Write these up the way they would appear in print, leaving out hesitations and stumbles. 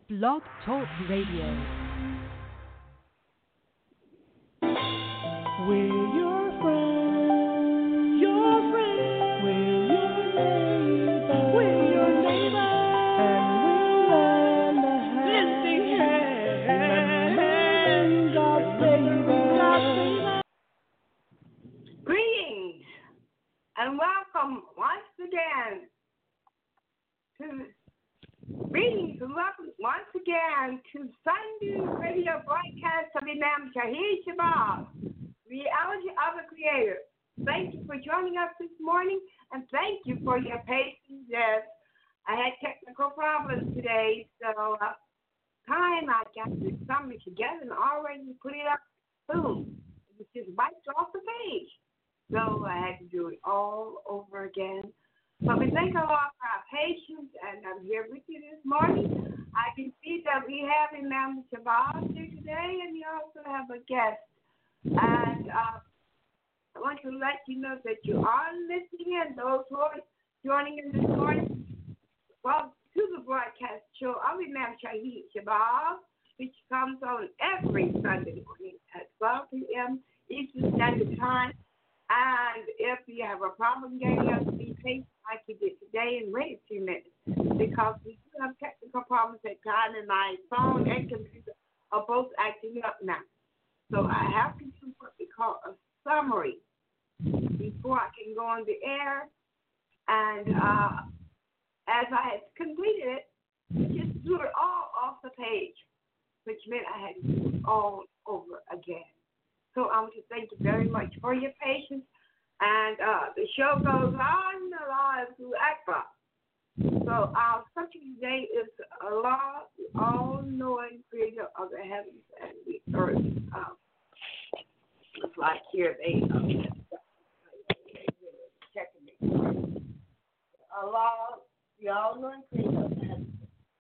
Blog Talk Radio. We're your friends, we're your neighbors, and we'll lend a hand. God save us. Greetings and welcome once again to Sunday radio broadcast of Imam Shahid Shabazz, Reality of the Creator. Thank you for joining us this morning, and thank you for your patience. Yes, I had technical problems today, so I got this summary together and already put it up. Boom, it was just wiped off the page. So I had to do it all over again. But we thank Allah for our patience, and I'm here with you this morning. I can see that we have Imam Shabazz here today, and we also have a guest. And I want to let you know that you are listening in, those who are joining in this morning, well, to the broadcast show of Imam Shahid Shabazz, which comes on every Sunday morning at 12 p.m. Eastern Standard Time. And if you have a problem getting us to be patient like you did today and wait a few minutes, because we do have technical problems at times, and my phone and computer are both acting up now. So I have to do what we call a summary before I can go on the air. And as I had completed it, I just threw it all off the page, which meant I had to do it all over again. So I want to thank you very much for your patience. And the show goes on live through Akbar. So our subject today is Allah, the all-knowing creator of the heavens and the earth. It's like here they checking me. Allah, the all-knowing creator of the heavens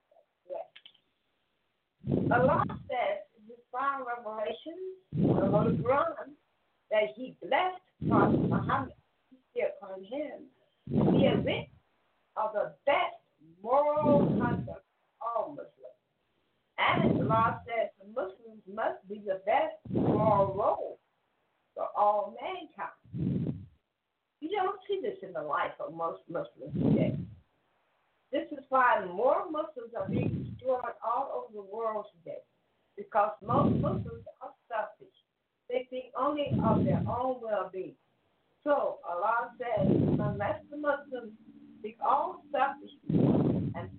and the earth. Allah says in His final revelation, the Holy Quran, that He blessed Prophet Muhammad, peace be upon him, to be a witness of the best moral conduct of all Muslims. And Allah says the Muslims must be the best moral role for all mankind. You don't see this in the life of most Muslims today. This is why more Muslims are being destroyed all over the world today, because most Muslims are selfish. They think only of their own well-being. So Allah says, unless the Muslims seek all selfishness and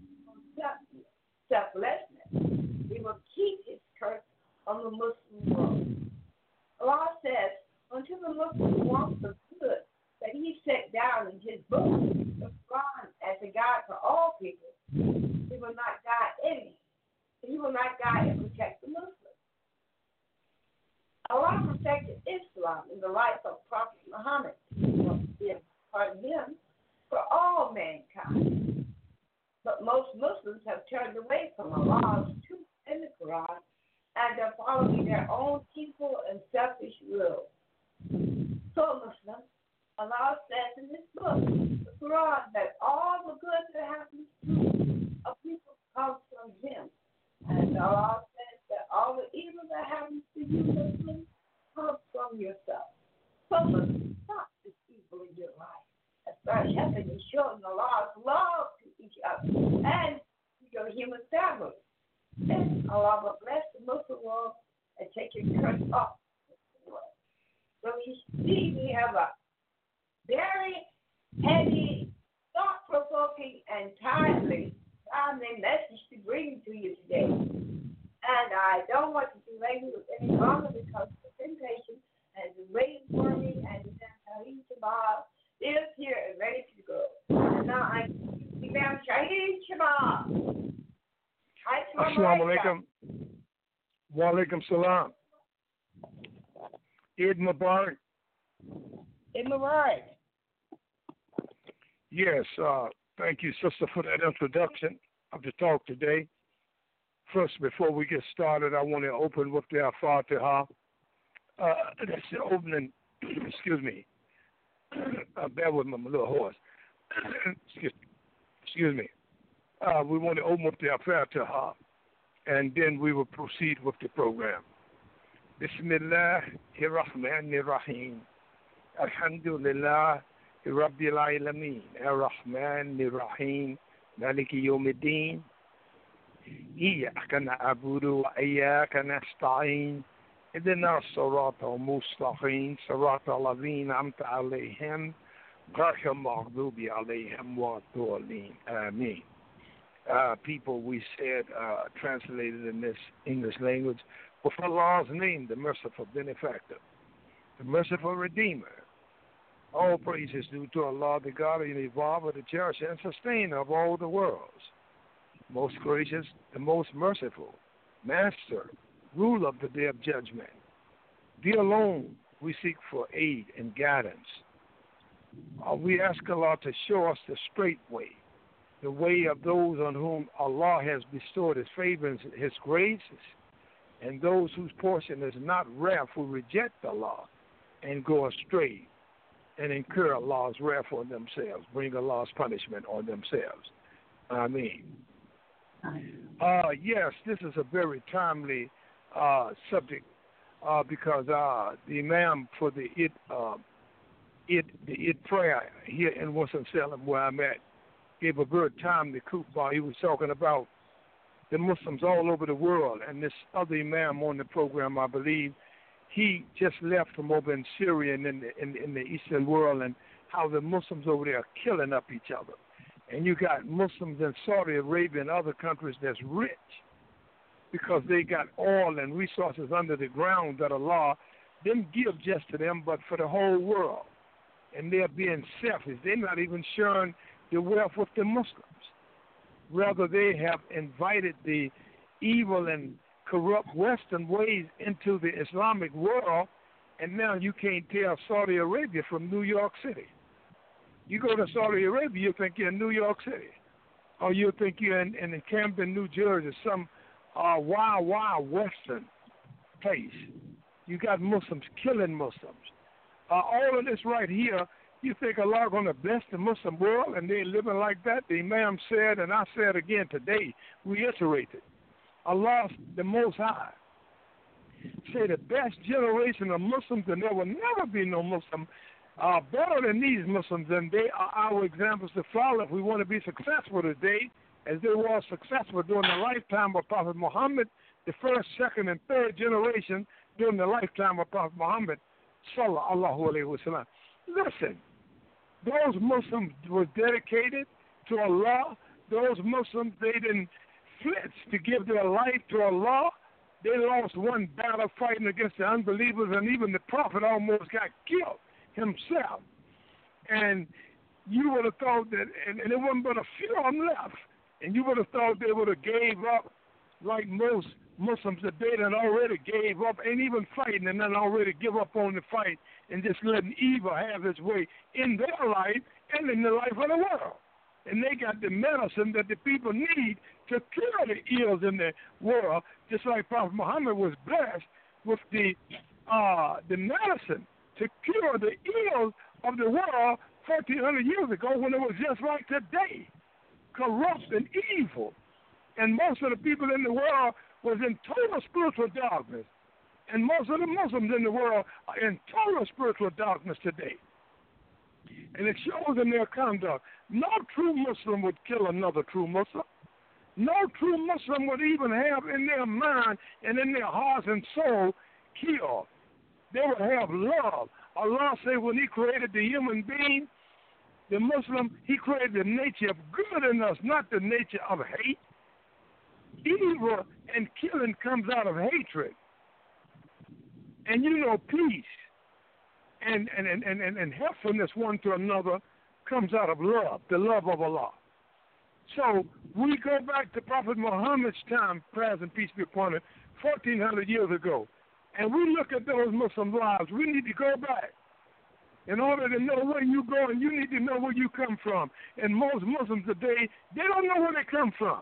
selflessness, He will keep His curse on the Muslim world. Allah says, until the Muslims want the good that He set down in His book, the Quran, as a guide for all people, He will not guide any. He will not guide and protect the Muslims. Allah protected Islam in the life of Prophet Muhammad, pardon him, for all mankind. But most Muslims have turned away from Allah's truth in the Quran and are following their own people and selfish will. So Muslims, Allah says in this book, the Quran, that all the good that happens to a people comes from Him. And Allah says that all the evil that happens to you, Muslims, comes from yourself. So Muslims, stop this evil in your life. And start helping and showing Allah's love to each other and to your human family. Then Allah will bless the Muslim world and take your curse off the world. So you see, we have a very heavy, thought-provoking, and timely message to bring to you today. And I don't want to delay you any longer because the impatient has been waiting for me, and the Shahid Shabazz is here and ready to go. And now I'm Imam Shahid Shabazz. Assalamu alaikum. Wa alaikum salam. Eid Mubarak. Eid Mubarak. Yes, thank you, sister, for that introduction of the talk today. First, before we get started, I want to open with the Al-Fatiha. That's the opening, excuse me. Bear with me, I'm a little hoarse. excuse me. We want to open up the Al-Fatiha and then we will proceed with the program. Bismillahirrahmanirrahim. Alhamdulillah Rabbil Alameen. Ar-Rahmanir-Rahim. Maliki Yawmiddin. Iyyaka na'budu wa iyyaka nasta'in. اهدنا الصراط المستقيم صراط الذين أنعمت عليهم غير المغضوب عليهم ولا الضالين. Amen. People, we said, translated in this English language, with Allah's name, the merciful benefactor, the merciful redeemer. All praise is due to Allah, the God and evolver, the cherisher and sustainer of all the worlds. Most gracious, the most merciful, master, ruler of the day of judgment. Thee alone we seek for aid and guidance. We ask Allah to show us the straight way, the way of those on whom Allah has bestowed His favor and His graces, and those whose portion is not wrath who reject Allah and go astray and incur Allah's wrath on themselves, bring Allah's punishment on themselves. Ameen. Yes, this is a very timely subject because the Imam for the Eid prayer here in Winston-Salem, where I'm at, gave a very timely khutbah. He was talking about the Muslims all over the world, and this other Imam on the program, I believe, he just left from over in Syria and in the Eastern world, and how the Muslims over there are killing up each other. And you got Muslims in Saudi Arabia and other countries that's rich because they got oil and resources under the ground that Allah didn't give just to them, but for the whole world. And they're being selfish. They're not even sharing the wealth with the Muslims. Rather, they have invited the evil and corrupt Western ways into the Islamic world, and now you can't tell Saudi Arabia from New York City. You go to Saudi Arabia, you think you're in New York City, or you think you're in Camden, New Jersey, some wild Western place. You got Muslims killing Muslims. All of this right here, you think Allah going to bless the Muslim world and they're living like that? The Imam said, and I said again today, reiterated, Allah, the Most High, say the best generation of Muslims, and there will never be no Muslim better than these Muslims, and they are our examples to follow if we want to be successful today, as they were successful during the lifetime of Prophet Muhammad, the first, second, and third generation during the lifetime of Prophet Muhammad, sallallahu alaihi wasallam. Listen, those Muslims were dedicated to Allah. Those Muslims, they didn't flinch to give their life to Allah. They lost one battle fighting against the unbelievers, and even the Prophet almost got killed himself. And you would have thought that, and there wasn't but a few of them left, and you would have thought they would have gave up like most Muslims today that already gave up, ain't even fighting, and then already give up on the fight and just letting evil have its way in their life and in the life of the world. And they got the medicine that the people need to cure the ills in the world, just like Prophet Muhammad was blessed with the medicine to cure the ills of the world 1,400 years ago when it was just like today, corrupt and evil. And most of the people in the world was in total spiritual darkness. And most of the Muslims in the world are in total spiritual darkness today. And it shows in their conduct. No true Muslim would kill another true Muslim. No true Muslim would even have in their mind and in their hearts and soul kill. They would have love. Allah said when He created the human being, the Muslim, He created the nature of good in us, not the nature of hate. Evil and killing comes out of hatred. And you know, peace and helpfulness one to another comes out of love, the love of Allah. So we go back to Prophet Muhammad's time, praise and peace be upon him, 1,400 years ago, and we look at those Muslim lives. We need to go back. In order to know where you go, and you need to know where you come from. And most Muslims today, they don't know where they come from.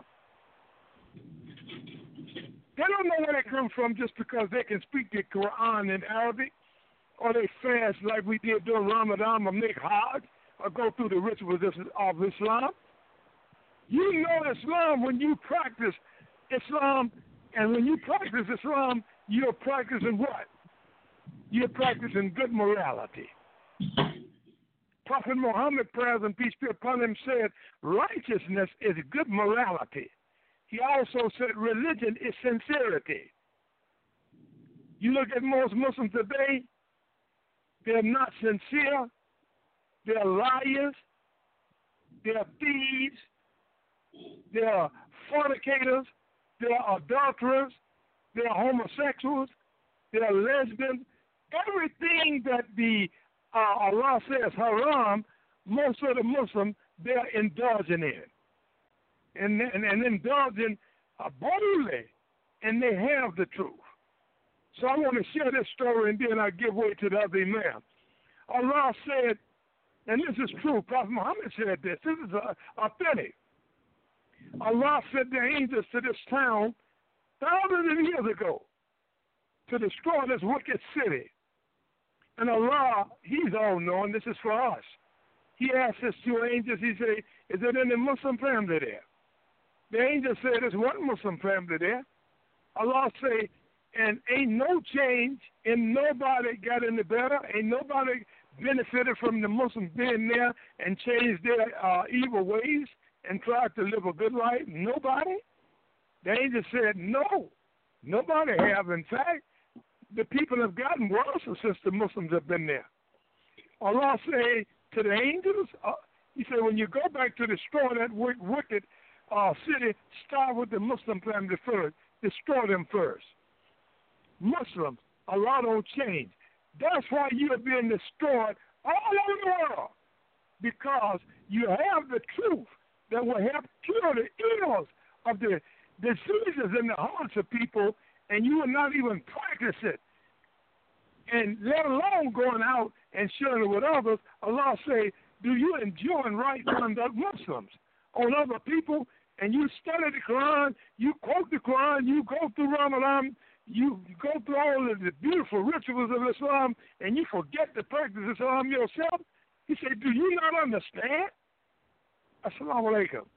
They don't know where they come from just because they can speak the Quran in Arabic, or they fast like we did during Ramadan, or make Hajj, or go through the rituals of Islam. You know Islam when you practice Islam And when you practice Islam, you're practicing what? You're practicing good morality. Prophet Muhammad, praise and peace be upon him, said righteousness is good morality. He also said religion is sincerity. You look at most Muslims today, they're not sincere, they're liars, they're thieves, they're fornicators, they're adulterers, they're homosexuals, they're lesbians. Everything that the Allah says haram, most of the Muslims, they're indulging in. And indulging boldly, and they have the truth. So I want to share this story, and then I give way to the other imam. Allah said, and this is true, Prophet Muhammad said this is authentic. Allah sent the angels to this town thousands of years ago to destroy this wicked city. And Allah, He's all-knowing, this is for us. He asked his two angels, he said, is there any Muslim family there? The angel said, there's one Muslim family there. Allah say, and ain't no change, and nobody got any better, ain't nobody benefited from the Muslims being there and changed their evil ways and tried to live a good life. Nobody. The angel said, no, nobody have. In fact, the people have gotten worse since the Muslims have been there. Allah say to the angels, He said, when you go back to destroy that wicked city, start with the Muslim family first. Destroy them first. Muslims, Allah don't change. That's why you are being destroyed all over the world, because you have the truth that will help cure the ills of the diseases in the hearts of people, and you will not even practice it. And let alone going out and sharing it with others, Allah say, do you enjoin right conduct Muslims on other people? And you study the Quran, you quote the Quran, you go through Ramadan, you go through all of the beautiful rituals of Islam, and you forget to practice Islam yourself? He said, do you not understand? Assalamu alaikum.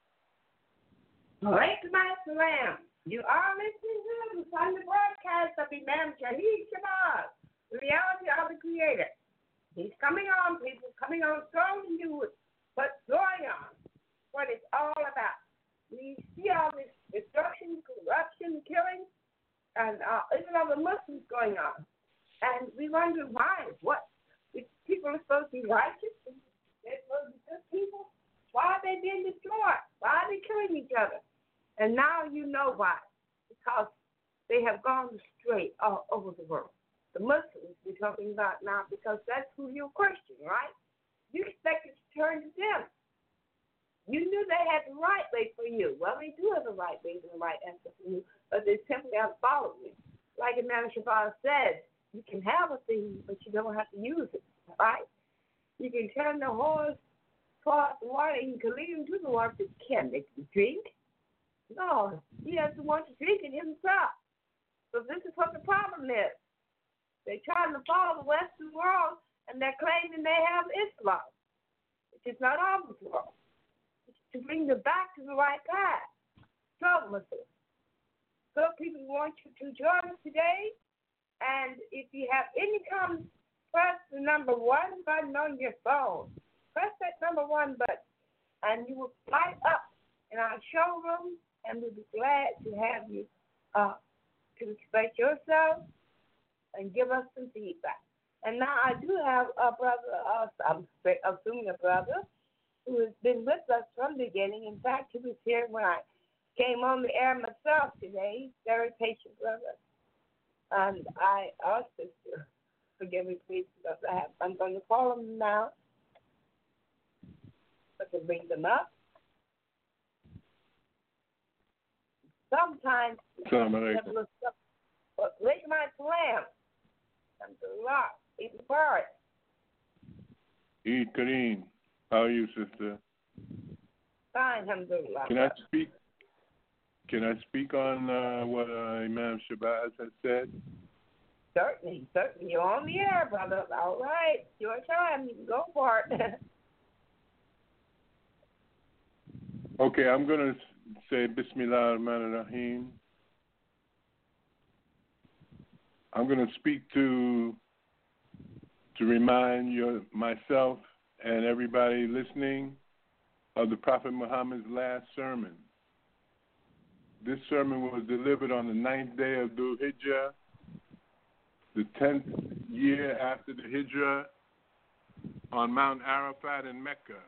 Alaikum assalam. You are listening to the Sunday broadcast of Imam Shahid Shabazz, the reality of the Creator. He's coming on, people, coming on strong and do what's going on, what it's all about. We see all this destruction, corruption, killing, and even all the Muslims going on. And we wonder why. What? People are supposed to be righteous, and they're supposed to be good people. Why are they being destroyed? Why are they killing each other? And now you know why. Because they have gone straight all over the world. The Muslims we're talking about now, because that's who you're questioning, right? You expect it to turn to them. You knew they had the right way for you. Well, they do have the right way and the right answer for you, but they simply haven't followed it. Like Imam Shabazz said, you can have a thing, but you don't have to use it, right? You can turn the horse towards the water, and you can lead him to the water, but you can't make him drink. No, he has to want to drink it himself. So this is what the problem is. They're trying to follow the Western world, and they're claiming they have Islam, which is not our world. To bring them back to the right path. So, Muslims, so people want you to join us today, and if you have any comments, press the number 1 button on your phone. Press that number 1 button, and you will light up in our showroom, and we'll be glad to have you to express yourself and give us some feedback. And now I do have a brother, I'm assuming a brother, who has been with us from the beginning. In fact, he was here when I came on the air myself today. Very patient brother. And I asked sister, forgive me please, because I'm going to call them now. I can bring them up. Sometimes lick my slam. I'm the rock. Eat the part. Eid Kareem. How are you, sister? Fine, alhamdulillah. Can I speak on what Imam Shabazz has said? Certainly. You're on the air, brother. All right. Your time. You can go for it. Okay, I'm going to say Bismillah ar-Rahman ar-Rahim. I'm going to speak to remind myself and everybody listening of the Prophet Muhammad's last sermon. This sermon was delivered on the 9th day of Dhul Hijjah, the 10th year after the Hijrah, on Mount Arafat in Mecca.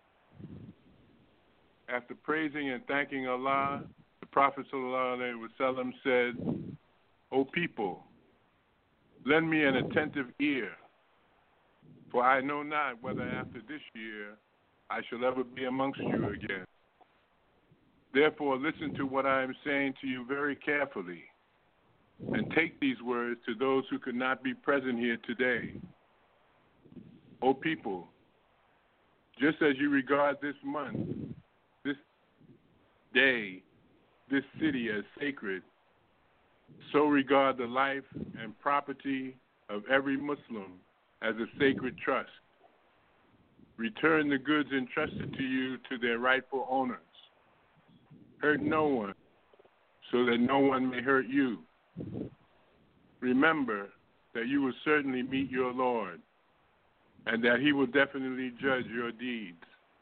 After praising and thanking Allah, the Prophet ﷺ said, "O people, lend me an attentive ear, for I know not whether after this year I shall ever be amongst you again. Therefore, listen to what I am saying to you very carefully, and take these words to those who could not be present here today. O people, just as you regard this month, this day, this city as sacred, so regard the life and property of every Muslim as a sacred trust. Return the goods entrusted to you to their rightful owners. Hurt no one, so that no one may hurt you. Remember that you will certainly meet your Lord, and that he will definitely judge your deeds.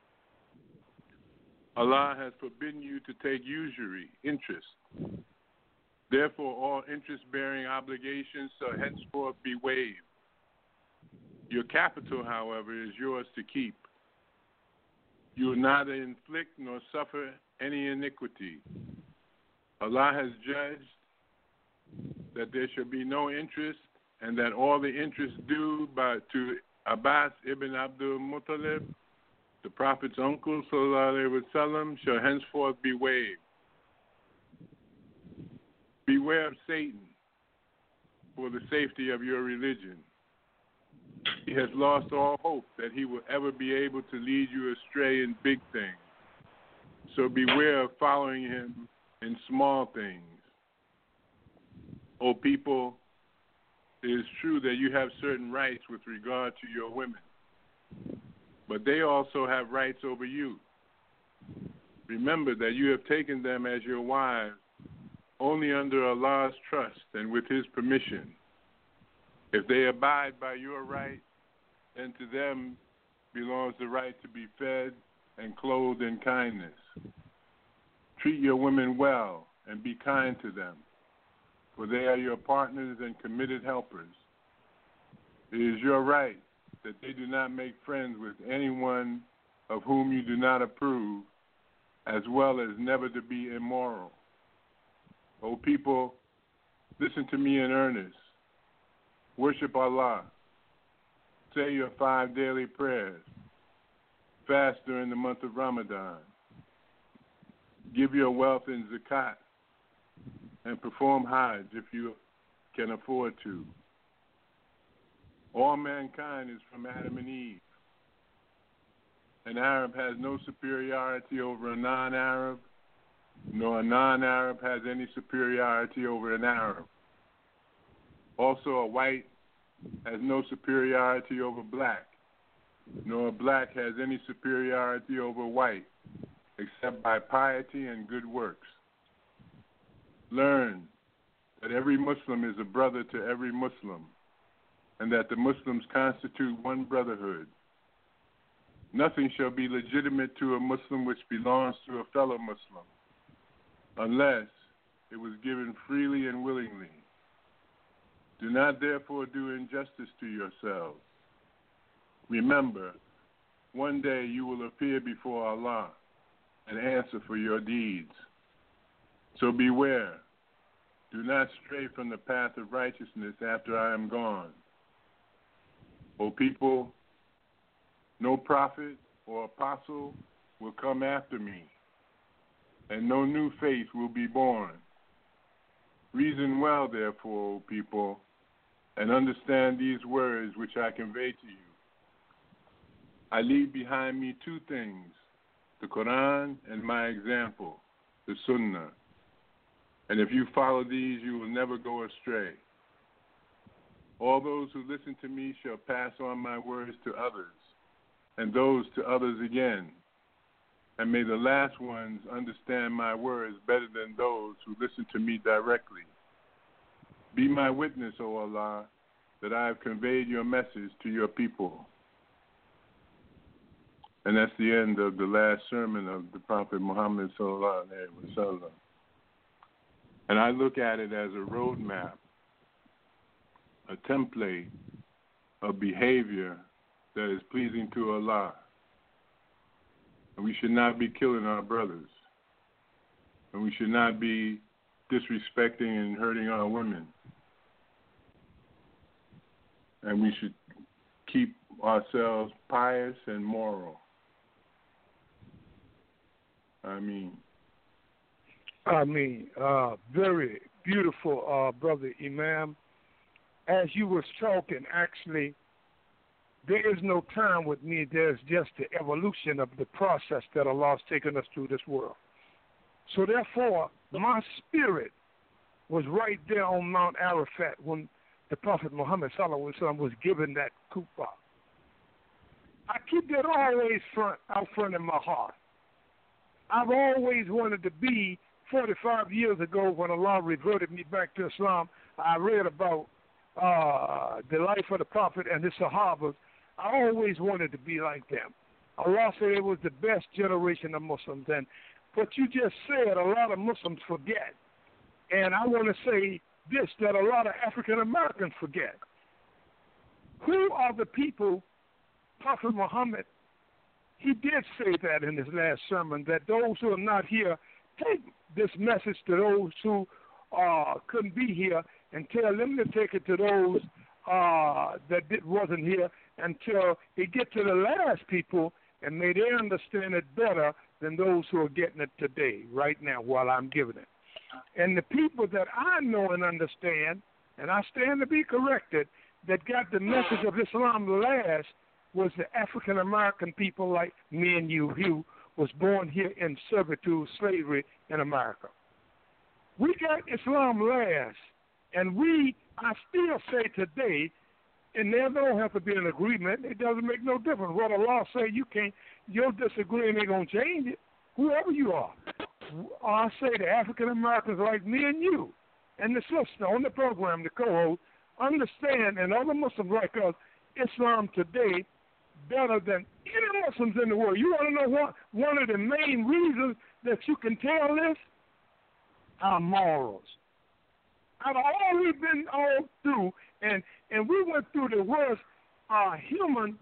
Allah has forbidden you to take usury, interest. Therefore, all interest-bearing obligations shall henceforth be waived. Your capital, however, is yours to keep. You will neither inflict nor suffer any iniquity. Allah has judged that there shall be no interest, and that all the interest due to Abbas ibn Abdul Muttalib, the Prophet's uncle, ﷺ, shall henceforth be waived. Beware of Satan for the safety of your religion. He has lost all hope that he will ever be able to lead you astray in big things. So beware of following him in small things. O people, it is true that you have certain rights with regard to your women, but they also have rights over you. Remember that you have taken them as your wives only under Allah's trust and with his permission. If they abide by your right, then to them belongs the right to be fed and clothed in kindness. Treat your women well and be kind to them, for they are your partners and committed helpers. It is your right that they do not make friends with anyone of whom you do not approve, as well as never to be immoral. O people, listen to me in earnest. Worship Allah. Say your 5 daily prayers. Fast during the month of Ramadan. Give your wealth in zakat, and perform Hajj if you can afford to. All mankind is from Adam and Eve. An Arab has no superiority over a non-Arab, nor a non-Arab has any superiority over an Arab. Also, a white has no superiority over black, nor a black has any superiority over white, except by piety and good works. Learn that every Muslim is a brother to every Muslim, and that the Muslims constitute one brotherhood. Nothing shall be legitimate to a Muslim which belongs to a fellow Muslim, unless it was given freely and willingly. Do not therefore do injustice to yourselves. Remember, one day you will appear before Allah and answer for your deeds. So beware. Do not stray from the path of righteousness after I am gone. O people, no prophet or apostle will come after me, and no new faith will be born. Reason well, therefore, O people, and understand these words which I convey to you. I leave behind me 2 things, the Quran and my example, the Sunnah. And if you follow these, you will never go astray. All those who listen to me shall pass on my words to others, and those to others again. And may the last ones understand my words better than those who listen to me directly. Be my witness, O Allah, that I have conveyed your message to your people. And that's the end of the last sermon of the Prophet Muhammad sallallahu alaihi wasallam. And I look at it as a roadmap, a template of behavior that is pleasing to Allah. And we should not be killing our brothers. And we should not be disrespecting and hurting our women. And we should keep ourselves pious and moral. Very beautiful, Brother Imam. As you was talking, actually, there is no time with me. There's just the evolution of the process that Allah's taken us through this world. So therefore, my spirit was right there on Mount Arafat when the Prophet Muhammad sallallahu alaihi wasallam was given that kufa. I keep that always out front in my heart. I've always wanted to be. 45 years ago, when Allah reverted me back to Islam, I read about the life of the Prophet and his Sahabas. I always wanted to be like them. Allah said it was the best generation of Muslims. And what you just said, a lot of Muslims forget. And I want to say this, that a lot of African Americans forget. Who are the people, Prophet Muhammad, he did say that in his last sermon, that those who are not here, take this message to those who couldn't be here and tell them to take it to those that wasn't here until it get to the last people, and may they understand it better than those who are getting it today, right now, while I'm giving it. And the people that I know and understand, and I stand to be corrected, that got the message of Islam last was the African American people like me and you, who was born here in servitude, slavery in America. We got Islam last, and I still say today, and there don't have to be an agreement. It doesn't make no difference. What Allah say, you can't, your disagreement ain't going to change it, whoever you are. I say the African Americans like me and you, and the sister on the program, the co-host, understand, and other Muslims like us, Islam today better than any Muslims in the world. You want to know what? One of the main reasons that you can tell this? Our morals. Out of all we've been all through, and we went through the worst human,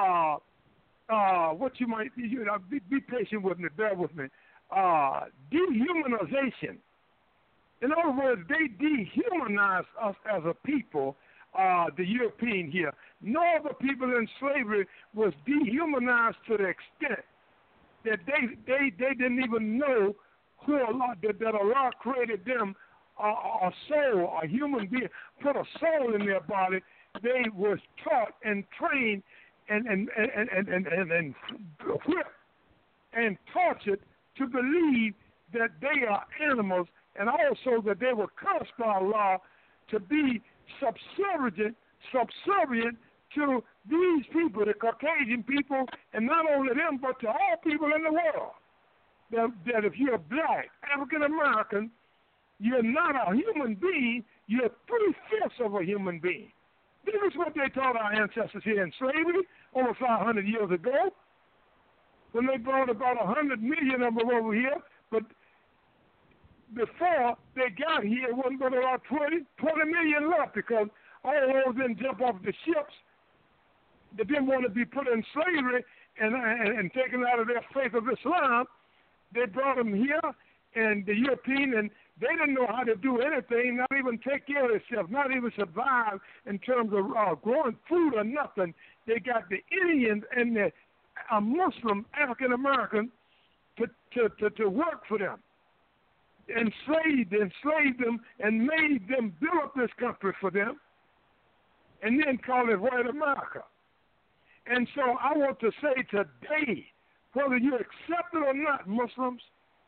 what you might, be patient with me, bear with me, dehumanization. In other words, they dehumanized us as a people, the European here. No other people in slavery was dehumanized to the extent that they didn't even know who Allah, that Allah created them a soul, a human being, put a soul in their body. They was taught and trained and whipped and tortured to believe that they are animals, and also that they were cursed by Allah to be subservient to these people, the Caucasian people, and not only them, but to all people in the world. That if you're black, African American, you're not a human being, you're 3/5 of a human being. This is what they taught our ancestors here in slavery over 500 years ago, when they brought about 100 million of them over here. But before they got here, it wasn't but about 20 million left, because all those didn't jump off the ships. They didn't want to be put in slavery and taken out of their faith of Islam. They brought them here, and the European, and they didn't know how to do anything, not even take care of themselves, not even survive in terms of growing food or nothing. They got the Indians and the Muslim African American to work for them, enslaved them, and made them build up this country for them, and then call it white America. And so I want to say today, whether you accept it or not, Muslims,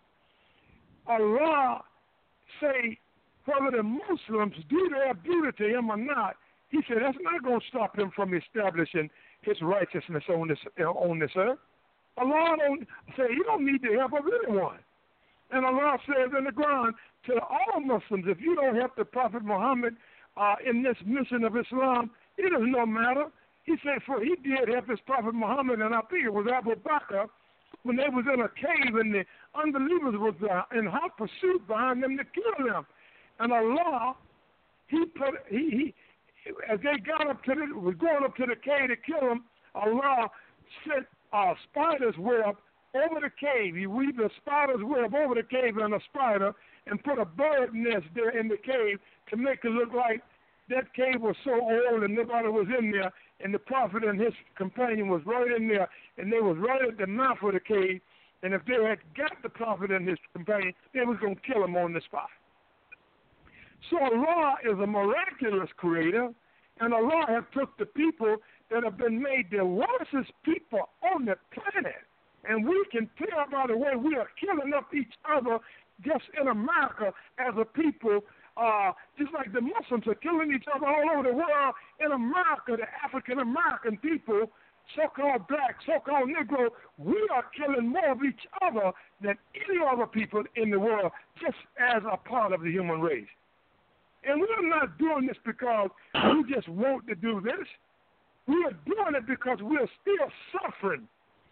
Allah say whether the Muslims do their duty to him or not, he said that's not going to stop him from establishing his righteousness on this earth. Allah don't say he don't need the help of anyone. And Allah says in the Quran to all Muslims, if you don't help the Prophet Muhammad in this mission of Islam, it is no matter. He said, for he did help his Prophet Muhammad, and I think it was Abu Bakr, when they was in a cave and the unbelievers was in hot pursuit behind them to kill them. And Allah, as they was going up to the cave to kill them, Allah sent a spider's web over the cave. He weaved a spider's web over the cave and a spider and put a bird nest there in the cave to make it look like that cave was so old and nobody was in there, and the Prophet and his companion was right in there, and they was right at the mouth of the cave, and if they had got the Prophet and his companion, they was going to kill him on the spot. So Allah is a miraculous creator, and Allah has took the people that have been made the worstest people on the planet, and we can tell by the way we are killing up each other just in America as a people, just like the Muslims are killing each other all over the world. In America, the African-American people, so-called black, so-called Negro, we are killing more of each other than any other people in the world, just as a part of the human race. And we're not doing this because we just want to do this. We are doing it because we're still suffering,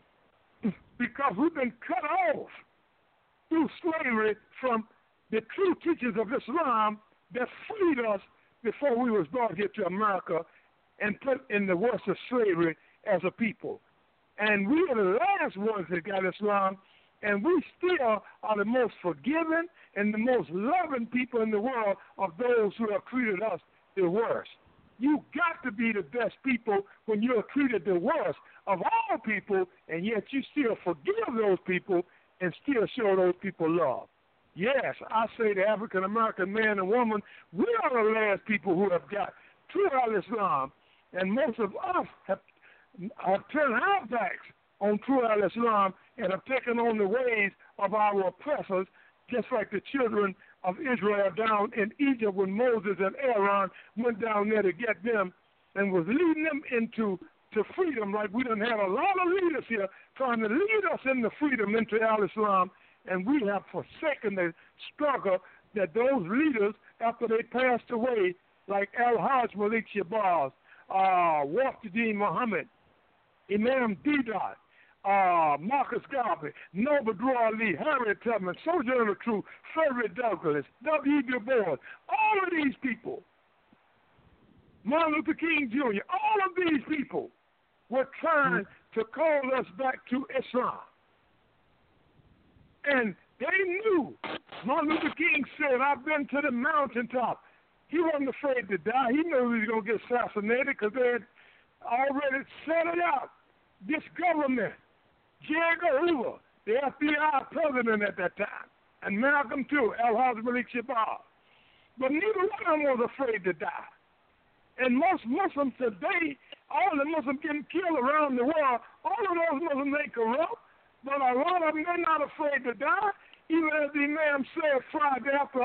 because we've been cut off through slavery from the true teachings of Islam that freed us before we was brought here to America and put in the worst of slavery as a people. And we are the last ones that got Islam, and we still are the most forgiving and the most loving people in the world of those who have treated us the worst. You got to be the best people when you are treated the worst of all people, and yet you still forgive those people and still show those people love. Yes, I say the African-American man and woman, we are the last people who have got true al-Islam, and most of us have turned our backs on true al-Islam and have taken on the ways of our oppressors, just like the children of Israel down in Egypt when Moses and Aaron went down there to get them and was leading them into freedom, like we done had a lot of leaders here trying to lead us into freedom, into al-Islam, and we have forsaken the struggle that those leaders, after they passed away, like Al-Hajj Malik Shabazz, Waqtuddin Muhammad, Imam Didat, Marcus Garvey, Noble Drew Ali, Harriet Tubman, Sojourner Truth, Frederick Douglass, W. Du Bois, all of these people, Martin Luther King Jr., all of these people were trying to call us back to Islam. And they knew. Martin Luther King said, I've been to the mountaintop. He wasn't afraid to die. He knew he was going to get assassinated because they had already set it out. This government, J. Edgar Hoover, the FBI president at that time, and Malcolm too, Al-Hajj Malik Shabazz. But neither one of them was afraid to die. And most Muslims today, all the Muslims getting killed around the world, all of those Muslims ain't corrupt, but a lot of them, they're not afraid to die. Even as the Imam said Friday after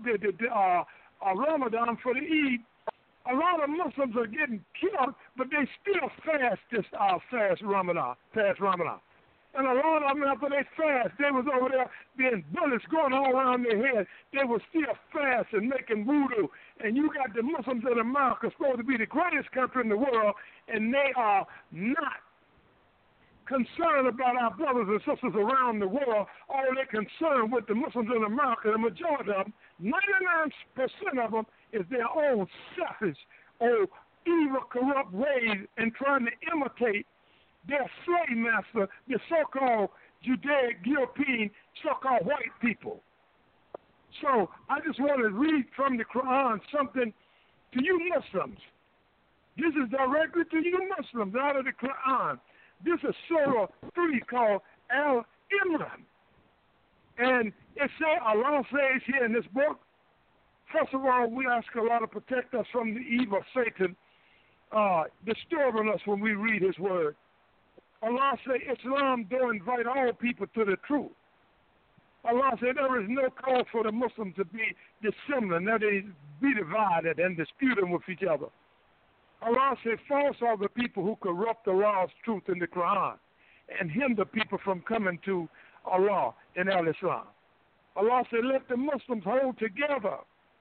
Ramadan for the Eid, a lot of Muslims are getting killed, but they still fast this fast Ramadan. And a lot of them, after they fast, they was over there being bullets going all around their head. They were still fast and making voodoo. And you got the Muslims in America, supposed to be the greatest country in the world, and they are not concerned about our brothers and sisters around the world. All they're concerned with the Muslims in America, the majority of them, 99% of them, is their own selfish or evil, corrupt ways and trying to imitate their slave master, the so-called Judaic European, so-called white people. So I just want to read from the Quran something to you Muslims. This is directly to you Muslims out of the Quran. This is Surah 3 called Al-Imran. And it says, Allah says here in this book, first of all, we ask Allah to protect us from the evil of Satan disturbing us when we read his word. Allah said, Islam don't invite all people to the truth. Allah said there is no cause for the Muslims to be dissimilar, that is, be divided and disputing with each other. Allah said, false are the people who corrupt Allah's truth in the Quran and hinder people from coming to Allah in al-Islam. Allah said, let the Muslims hold together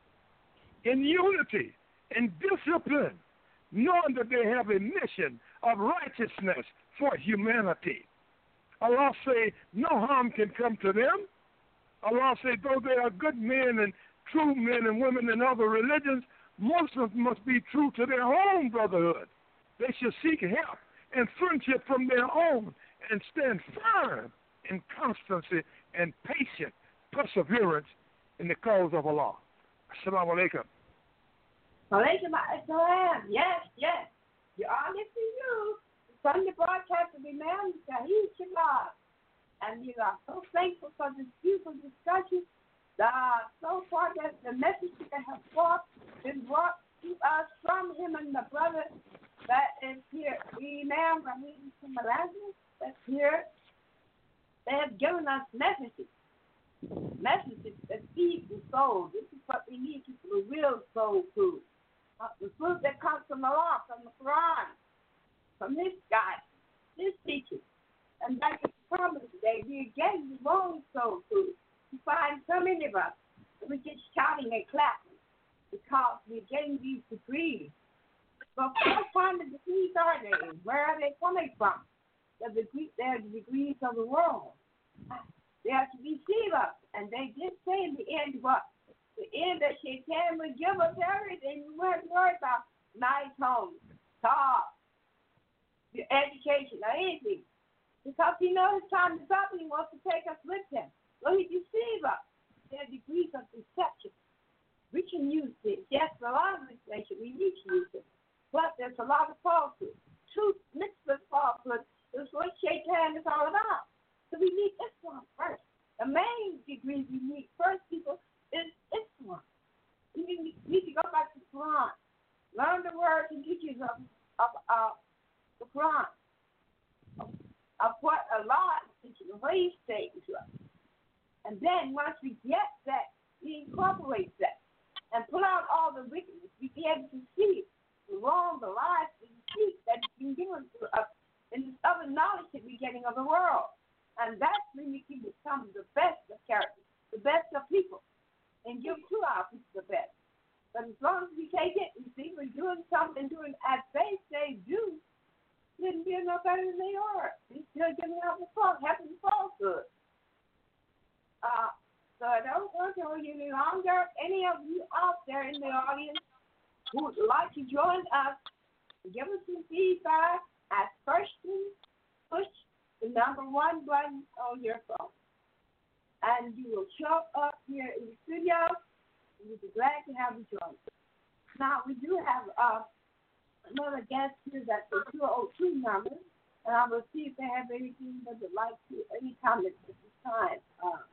in unity, in discipline, knowing that they have a mission of righteousness for humanity. Allah say, no harm can come to them. Allah say, though they are good men and true men and women in other religions, Muslims must be true to their own brotherhood. They should seek help and friendship from their own and stand firm in constancy and patient perseverance in the cause of Allah. Assalamu alaikum. Malaysian Islam. Yes, yes. You are listening to the Sunday broadcast of Imam Shahid Shabbat. And we are so thankful for this beautiful discussion. So far that the message that has been brought to us from him and the brother that is here, Imam Rahim Malazi, that's here. They have given us messages that feed the soul. This is what we need to the real soul food. The food that comes from Allah, from the Quran, from His guide, His teaching. And that's the problem today. We're getting the wrong soul food. You find so many of us, we're just shouting and clapping because we're getting these degrees. But what kind of degrees are they? Where are they coming from? They're the degrees of the world. They have to deceive us. And they did say in the end what? The end that Shaitan would give us everything. We weren't worried about nice homes, cars, your education, or anything. Because he knows his time is up and he wants to take us with him. So he deceives us. There are degrees of deception. We can use it. Yes, a lot of information, we need to use it. But there's a lot of falsehood. Truth mixed with falsehood is what Shaitan is all about. So we need Islam first. The main degree we need first, people, is Islam. We need to go back to the Quran. Learn the words and teachings of the Quran. Of what Allah is teaching, what He's saying to us. And then once we get that, we incorporate that and pull out all the wickedness. We be able to see the wrong, the lies, the deceit that's been given to us in this other knowledge that we're getting of the world. And that's when we can become the best of characters, the best of people, and give to our people the best. But as long as we take it and see we're doing something, doing as they say do, then we're no better than they are. They're still giving out the falsehood. So I don't want to hold you any longer. Any of you out there in the audience who would like to join us, give us some feedback, ask questions, push the number 1 button on your phone. And you will show up here in the studio. We'll be glad to have you join us. Now, we do have another guest here that's the 202 number, and I will see if they have anything that would like to, any comments at this time.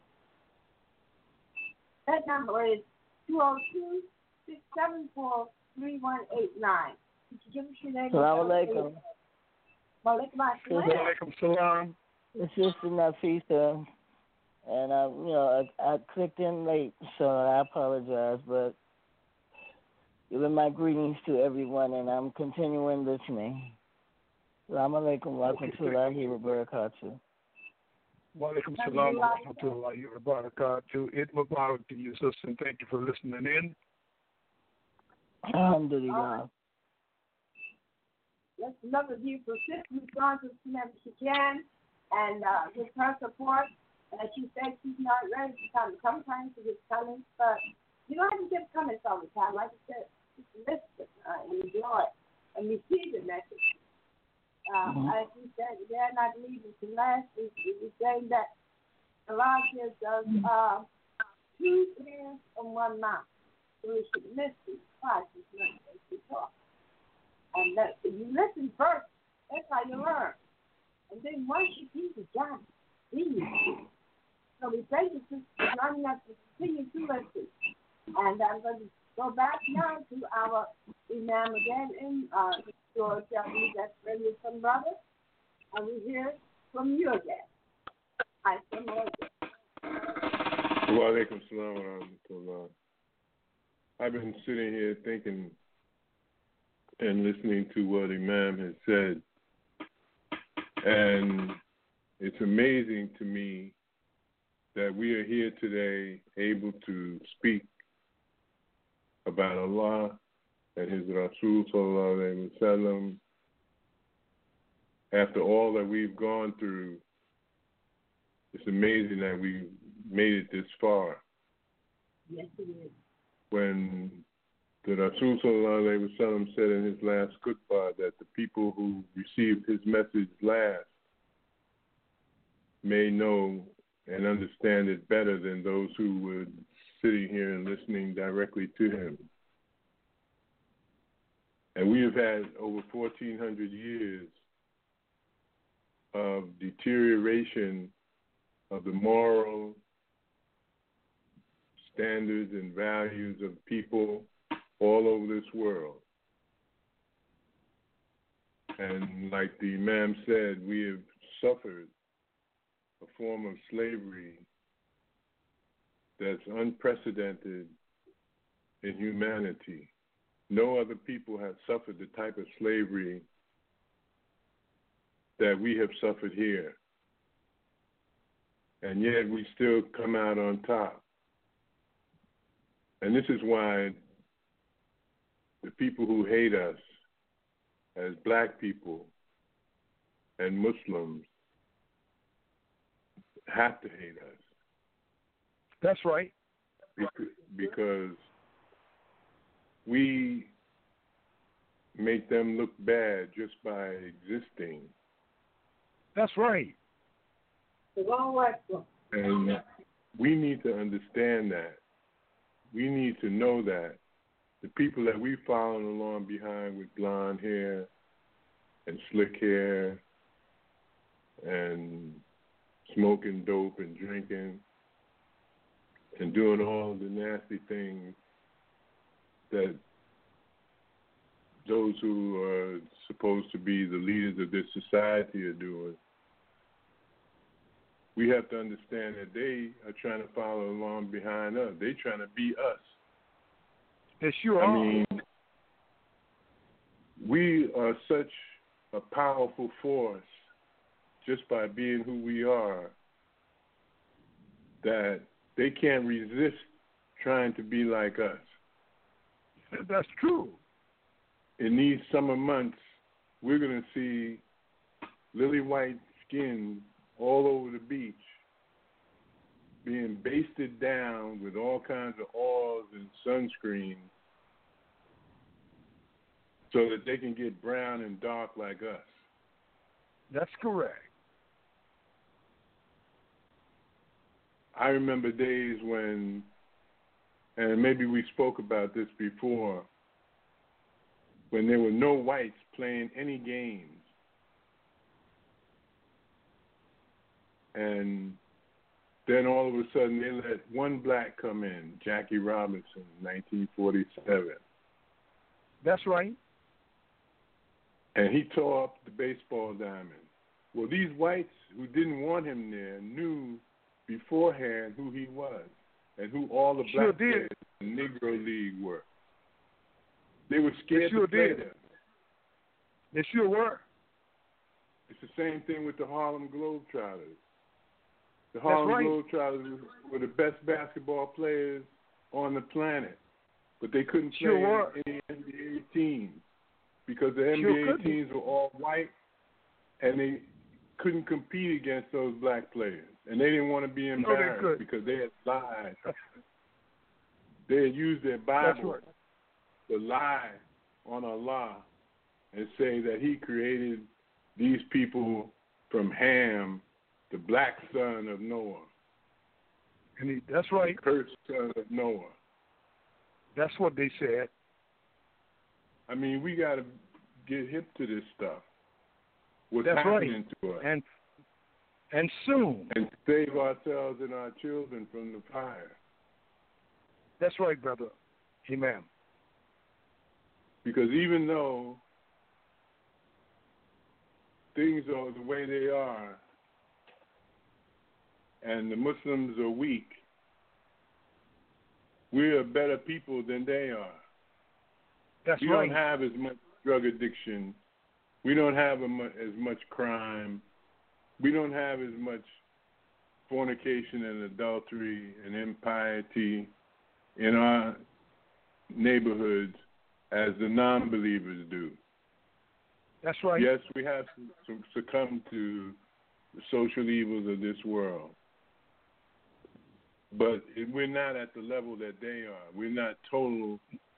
That number is 202-674-3189. Could you give us your name? Assalamu alaikum. Walaikum salam. It's Sister Nafisa, and I clicked in late, so I apologize, but giving my greetings to everyone, and I'm continuing listening. Assalamu alaikum wa rahmatullahi wa barakatuh. Walaikum salam wa rahmatullahi wa barakatuh. Eid Mubarak to you, sister, and thank you for listening in. Alhamdulillah. That's another beautiful sister who's gone to whenever she can, and with her support, she said she's not ready to come. Sometimes she gets comments, but you don't have to get comments all the time. Like I said, just listen and enjoy it and receive the message. As we said, they're not leaving to last. We're saying that Allah gives us 2 ears and 1 mouth. So we should listen twice as much as we talk. And that, if you listen first, that's how you learn. And then once you do the job, then you do. So we thank you for joining us to continue to listen. And I'm going to go back now to our Imam again in George W. That's Radio Son Brother. And we hear from you again. Hi, Son Wa alaikum salam wa rahmatullah. I've been sitting here thinking and listening to what Imam has said. And it's amazing to me that we are here today able to speak about Allah and His Rasul Sallallahu Alaihi Wasallam. After all that we've gone through, it's amazing that we made it this far. Yes, it is. When the Rasul Sallallahu Alaihi Wasallam said in his last khutbah that the people who received his message last may know and understand it better than those who were sitting here and listening directly to him. And we have had over 1,400 years of deterioration of the moral standards and values of people all over this world. And like the Imam said, we have suffered a form of slavery that's unprecedented in humanity. No other people have suffered the type of slavery that we have suffered here. And yet we still come out on top. And this is why the people who hate us as black people and Muslims have to hate us. That's right. Because we make them look bad just by existing. That's right. And we need to understand that. We need to know that the people that we following along behind with blonde hair and slick hair and smoking dope and drinking and doing all the nasty things that those who are supposed to be the leaders of this society are doing, we have to understand that they are trying to follow along behind us. They're trying to be us. They sure are. I mean, we are such a powerful force just by being who we are that they can't resist trying to be like us. That's true. In these summer months, we're going to see lily white skin all over the beach being basted down with all kinds of oils and sunscreen so that they can get brown and dark like us. That's correct. I remember days when, and maybe we spoke about this before, when there were no whites playing any games. And then all of a sudden they let one black come in, Jackie Robinson, 1947. That's right. And he tore up the baseball diamond. Well, these whites who didn't want him there knew beforehand who he was and who all the black players in the Negro League were. They were scared to play them. They sure were. It's the same thing with the Harlem Globetrotters. The Harlem Globetrotters were the best basketball players on the planet, but they couldn't play any NBA teams because the NBA teams were all white, and they couldn't compete against those black players, and they didn't want to be embarrassed because they had lied. They had used their Bible to lie on Allah and say that He created these people from Ham, the black son of Noah. And that's right. The cursed son of Noah. That's what they said. I mean, we got to get hip to this stuff. What's happening to us. And soon. And save ourselves and our children from the fire. That's right, brother. Amen. Because even though things are the way they are, and the Muslims are weak, we're better people than they are. That's we right. don't have as much drug addiction. We don't have as much crime. We don't have as much fornication and adultery and impiety in our neighborhoods as the non-believers do. That's right. Yes, we have succumbed to the social evils of this world, but we're not at the level that they are. We're not totally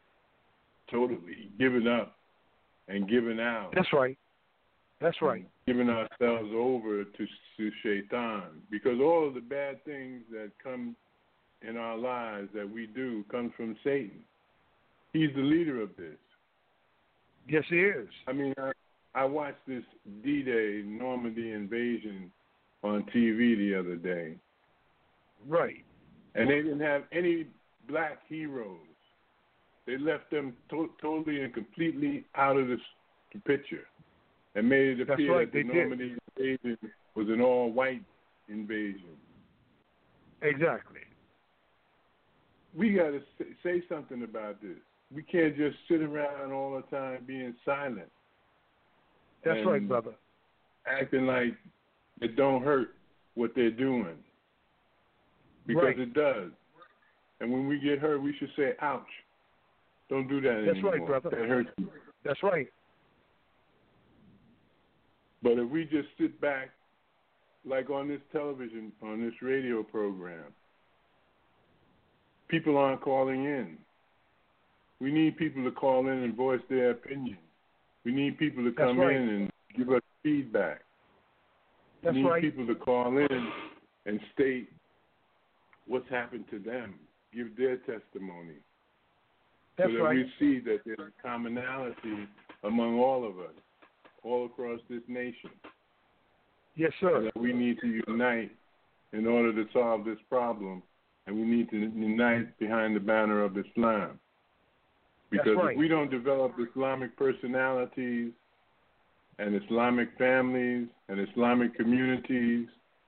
giving up and giving out. That's right. That's right. Giving ourselves over to Shaitan, because all of the bad things that come in our lives that we do comes from Satan. He's the leader of this. Yes, he is. I mean, I watched this D-Day Normandy invasion on TV the other day. Right. And they didn't have any black heroes. They left them totally and completely out of the picture and made it appear that the Normandy invasion was an all-white invasion. Exactly. We got to say something about this. We can't just sit around all the time being silent. That's right, brother. Acting like it don't hurt what they're doing. Because it does. And when we get hurt, we should say, ouch. Don't do that anymore. That's right, brother. That hurts you. That's right. But if we just sit back, like on this television, on this radio program, people aren't calling in. We need people to call in and voice their opinion. We need people to come in and give us feedback. That's we need right. people to call in and state what's happened to them, give their testimony. That's so that right. we see that there's a commonality among all of us, all across this nation. Yes, sir. And that we need to unite in order to solve this problem, and we need to unite behind the banner of Islam. Because if we don't develop Islamic personalities and Islamic families and Islamic communities,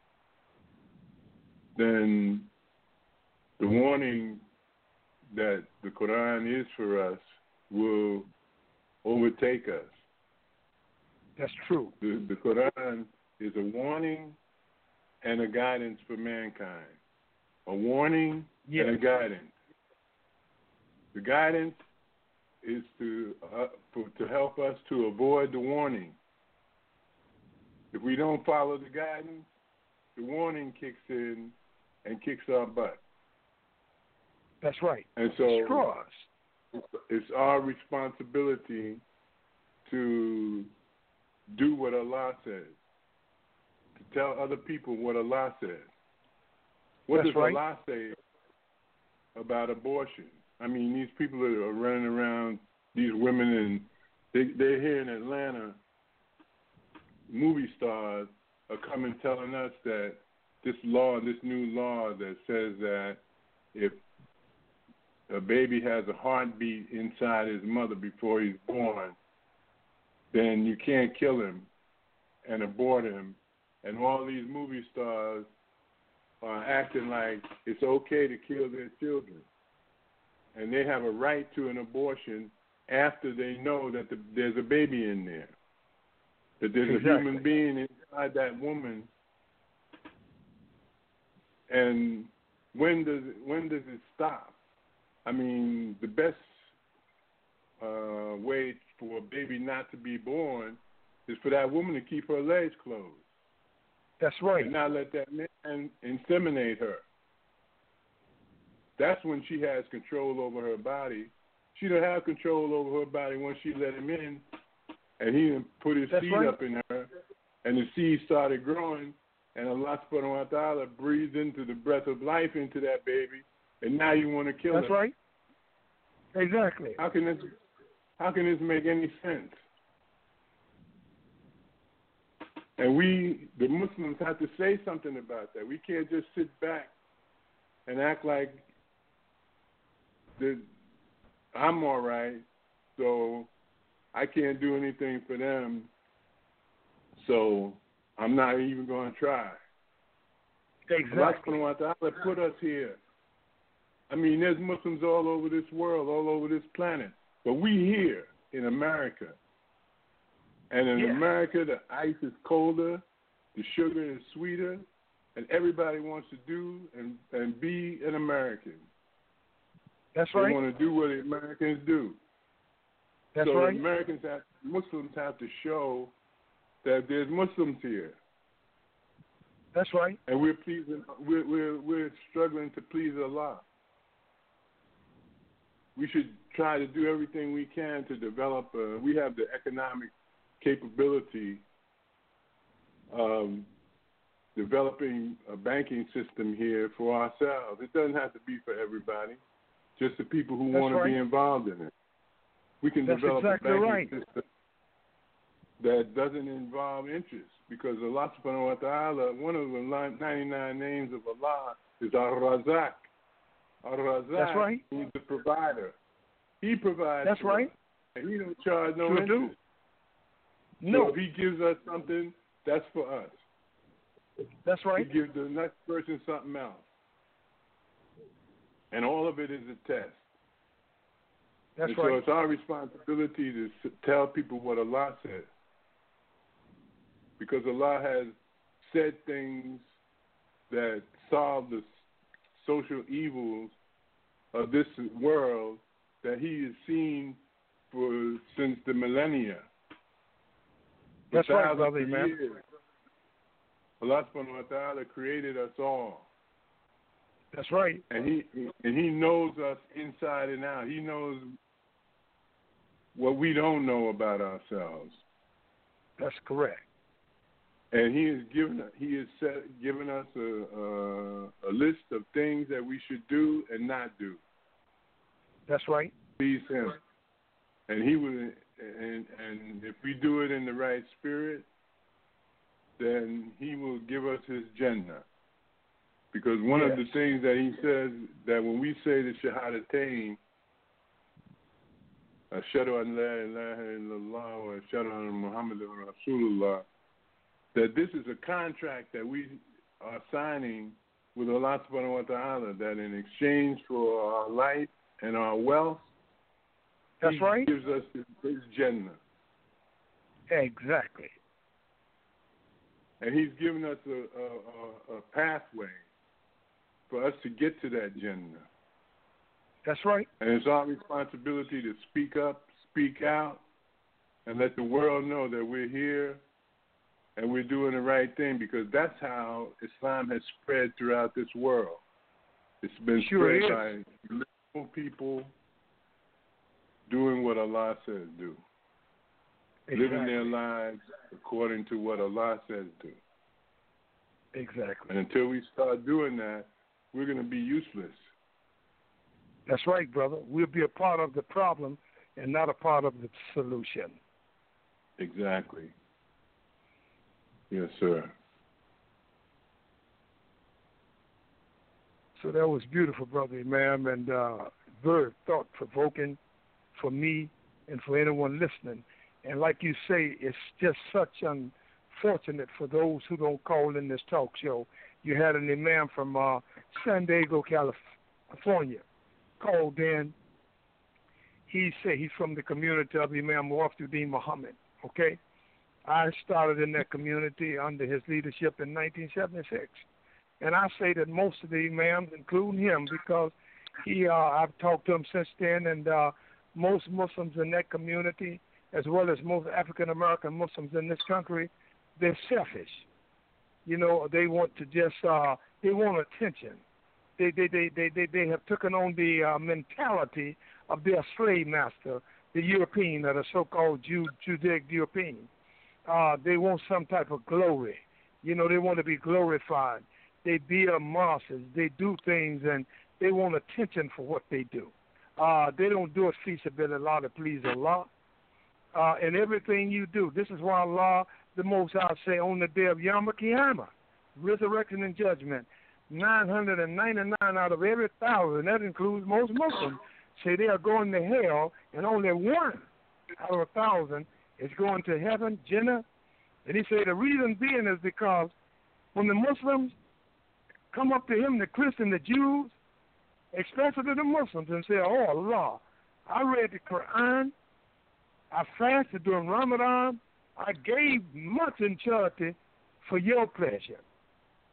then the warning that the Quran is for us will overtake us. That's true. The Quran is a warning and a guidance for mankind. A warning and a guidance. The guidance is to help us to avoid the warning. If we don't follow the guidance, the warning kicks in and kicks our butt. That's right. And so straws. It's our responsibility to do what Allah says, to tell other people what Allah says. What does Allah say about abortion? I mean, these people are running around, these women, and they're here in Atlanta. Movie stars are coming telling us that this new law that says that if a baby has a heartbeat inside his mother before he's born, then you can't kill him and abort him. And all these movie stars are acting like it's okay to kill their children. And they have a right to an abortion after they know that there's a baby in there, that there's a human being inside that woman. And when does it stop? I mean, the best way for a baby not to be born is for that woman to keep her legs closed. That's right. And not let that man inseminate her. That's when she has control over her body. She don't have control over her body once she let him in, and he put his seed up in her, and the seed started growing, and Allah subhanahu wa ta'ala breathed into the breath of life into that baby, and now you want to kill her. That's right. Exactly. How can this make any sense? And we, the Muslims, have to say something about that. We can't just sit back and act like I'm all right, so I can't do anything for them, so I'm not even going to try. Exactly. Allah subhanahu wa ta'ala put us here. I mean, there's Muslims all over this world, all over this planet, but we here in America. And in America, the ice is colder, the sugar is sweeter, and everybody wants to do and be an American. That's They right. want to do what the Americans do. That's so right. Muslims have to show that there's Muslims here. That's right. And we're struggling to please Allah. We should try to do everything we can to develop. We have the economic capability of developing a banking system here for ourselves. It doesn't have to be for everybody, just the people who want to be involved in it. We can develop a banking system that doesn't involve interest, because Allah subhanahu wa ta'ala, one of the 99 names of Allah is Ar-Razak. Ar-Razak. That's right. He's the provider. He provides. That's right. And he don't charge no Sure interest. Do. No. So if he gives us something, that's for us. That's right. He gives the next person something else. And all of it is a test. That's and right. So it's our responsibility to tell people what Allah says. Because Allah has said things that solve the social evils of this world that He has seen since the millennia. That's right, thousands brother, of man. years. Allah subhanahu wa ta'ala created us all. That's right. And he knows us inside and out. He knows what we don't know about ourselves. That's correct. And He has given us a list of things that we should do and not do. That's right. Please Him. And He will, and if we do it in the right spirit, then He will give us His Jannah. Because one of the things that He says, that when we say the Shahadatain, Ashhadu an la ilaha illallah wa ashhadu anna Muhammadan Rasulullah, that this is a contract that we are signing with Allah subhanahu wa ta'ala, that in exchange for our life and our wealth, That's He right. gives us His Jannah. Exactly. And He's given us a pathway for us to get to that Jannah. That's right. And it's our responsibility to speak up, speak out, and let the world know that we're here and we're doing the right thing, because that's how Islam has spread throughout this world. It's been spread by little people doing what Allah says do. Exactly. Living their lives according to what Allah says do. Exactly. And until we start doing that, we're going to be useless. That's right, brother. We'll be a part of the problem and not a part of the solution. Exactly. Yes, sir. So that was beautiful, brother Imam, and very thought-provoking for me and for anyone listening. And like you say, it's just such unfortunate for those who don't call in this talk show. You had an imam from San Diego, California, called in. He said he's from the community of Imam Wafiuddin Muhammad, okay? I started in that community under his leadership in 1976. And I say that most of the imams, including him, because I've talked to him since then, and most Muslims in that community, as well as most African-American Muslims in this country, they're selfish. You know, they want to just, they want attention. They have taken on the mentality of their slave master, the European, or the so-called Judeo-European. They want some type of glory. You know, they want to be glorified. They build mosques. They do things, and they want attention for what they do. They don't do it feasibility to please Allah. And everything you do, this is why Allah, the Most High, say on the day of Yom Kippur, resurrection and judgment, 999 out of every 1,000, that includes most Muslims, say they are going to hell, and only one out of 1,000 is going to heaven, Jannah. And he said the reason being is because when the Muslims come up to him, the Christians, the Jews, especially the Muslims, and say, oh, Allah, I read the Quran, I fasted during Ramadan, I gave much in charity for your pleasure.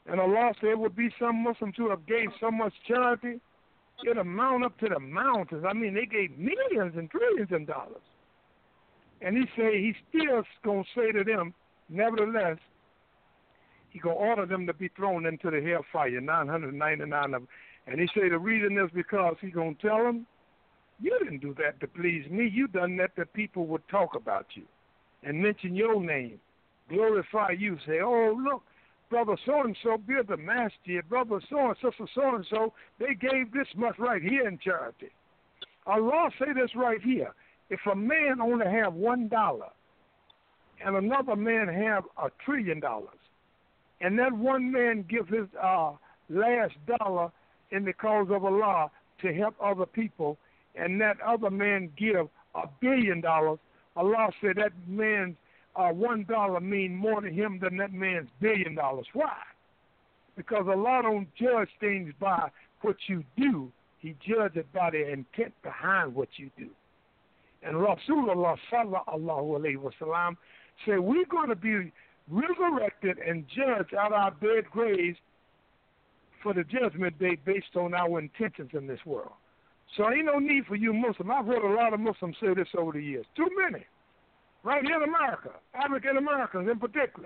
And Allah said, it would be some Muslims who have gave so much charity, it'll mount up to the mountains. I mean, they gave millions and trillions of dollars. And he said he's still going to say to them, nevertheless, he going to order them to be thrown into the hellfire, 999 of them. And he said the reason is because he's going to tell them, you didn't do that to please me. You done that people would talk about you and mention your name, glorify you, say, oh, look, brother so-and-so, built the masjid, brother so-and-so, sister so-and-so, they gave this much right here in charity. Allah say this right here. If a man only have $1 and another man have $1 trillion, and that one man give his last dollar in the cause of Allah to help other people, and that other man give $1 billion, Allah said that man's $1 mean more to him than that man's $1 billion. Why? Because Allah don't judge things by what you do. He judges it by the intent behind what you do. And Rasulullah sallallahu alayhi wa sallam said, we're going to be resurrected and judged out of our dead graves for the judgment day based on our intentions in this world. So ain't no need for you Muslims. I've heard a lot of Muslims say this over the years. Too many. Right here in America, African Americans in particular.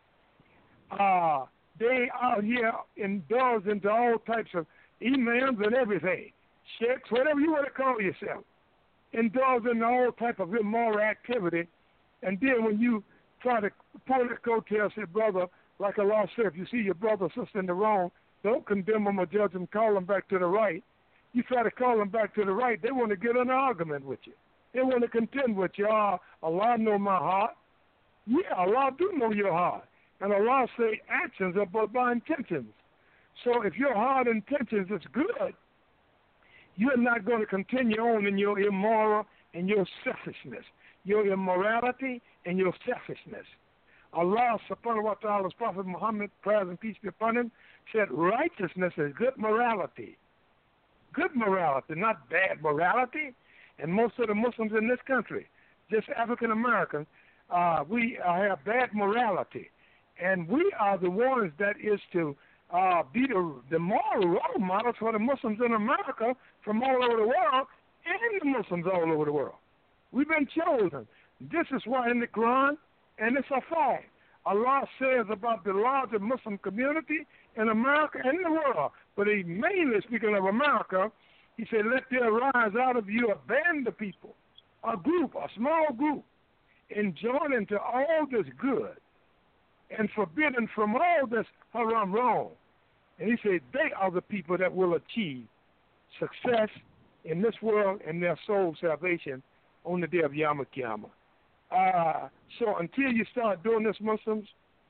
They out here indulge into all types of imams and everything. Sheikhs, whatever you want to call yourself. Indulge in all type of immoral activity. And then when you try to pull the coattail, say, brother, like Allah said, if you see your brother or sister in the wrong, don't condemn them or judge them, call them back to the right. You try to call them back to the right, they want to get in an argument with you. They want to contend with you. Allah know my heart. Yeah, Allah do know your heart. And Allah say actions are but by intentions. So if your heart intentions is good, you're not going to continue on in your immoral and your selfishness, your immorality and your selfishness. Allah subhanahu wa ta'ala's Prophet Muhammad, praise and peace be upon him, said righteousness is good morality. Good morality, not bad morality. And most of the Muslims in this country, just African Americans, we have bad morality. And we are the ones that is to be the moral role models for the Muslims in America from all over the world and the Muslims all over the world. We've been chosen. This is why in the Quran, and it's a fact, Allah says about the larger Muslim community in America and in the world, but He's mainly speaking of America. He said, let there arise out of you a band of people, a group, a small group, enjoining to all this good and forbidden from all this haram wrong. And he said, they are the people that will achieve success in this world and their soul salvation on the day of Yom Kippur. So until you start doing this, Muslims,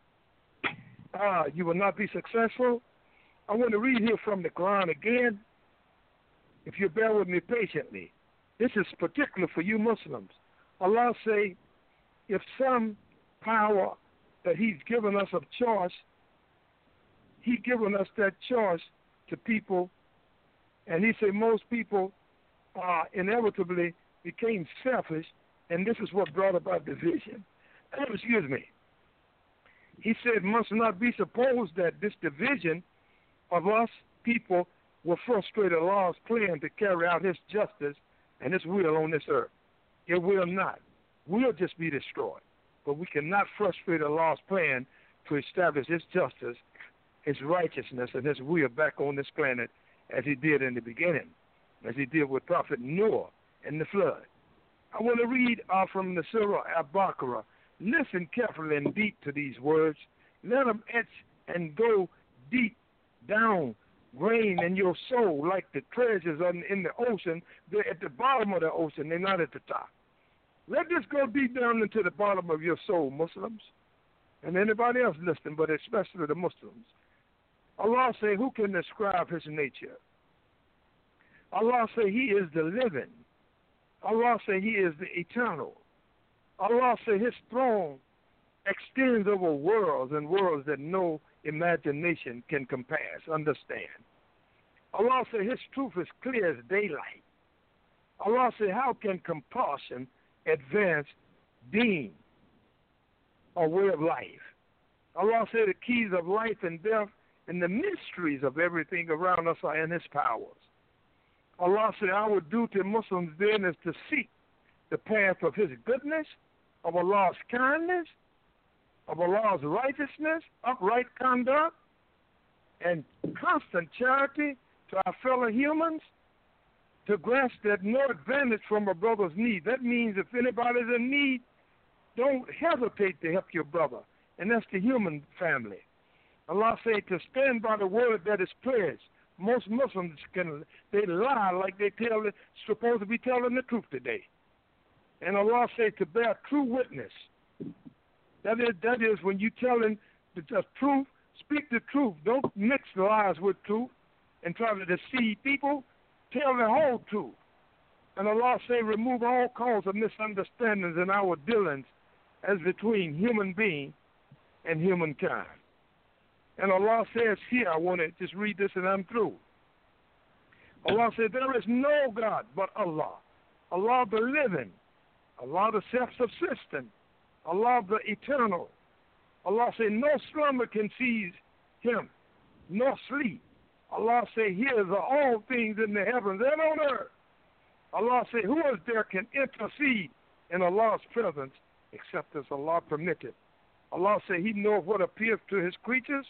you will not be successful. I want to read here from the Quran again, if you bear with me patiently. This is particular for you Muslims. Allah say, if some power that He's given us of choice, He given us that choice to people, and He said most people inevitably became selfish, and this is what brought about division. Excuse me. He said, must not be supposed that this division of us people will frustrate Allah's plan to carry out His justice and His will on this earth. It will not. We'll just be destroyed. But we cannot frustrate Allah's plan to establish His justice, His righteousness, and His will back on this planet as He did in the beginning, as He did with Prophet Noah and the flood. I want to read from the Surah Al-Baqarah. Listen carefully and deep to these words. Let them etch and go deep down, grain in your soul like the treasures in the ocean. They're at the bottom of the ocean. They're not at the top. Let this go deep down into the bottom of your soul, Muslims, and anybody else listening, but especially the Muslims. Allah say, who can describe His nature? Allah say He is the living. Allah say He is the eternal. Allah say His throne extends over worlds and worlds that no imagination can compass, understand. Allah say His truth is clear as daylight. Allah say, how can compulsion advance deen or way of life? Allah say the keys of life and death and the mysteries of everything around us are in his powers. Allah said, our duty Muslims then is to seek the path of his goodness, of Allah's kindness, of Allah's righteousness, upright conduct, and constant charity to our fellow humans, to grasp that no advantage from a brother's need. That means if anybody's in need, don't hesitate to help your brother. And that's the human family. Allah said to stand by the word that is pledged. Most Muslims they lie like they supposed to be telling the truth today. And Allah said to bear true witness. That is when you telling the truth, speak the truth. Don't mix lies with truth and try to deceive people. Tell the whole truth. And Allah say remove all cause of misunderstandings in our dealings as between human being and humankind. And Allah says here, I want to just read this and I'm through. Allah said, there is no God but Allah. Allah the living. Allah the self-subsistent. Allah the eternal. Allah said, no slumber can seize him, nor sleep. Allah said, here are all things in the heavens and on earth. Allah said, who is there can intercede in Allah's presence except as Allah permitted? Allah said, he knows what appears to his creatures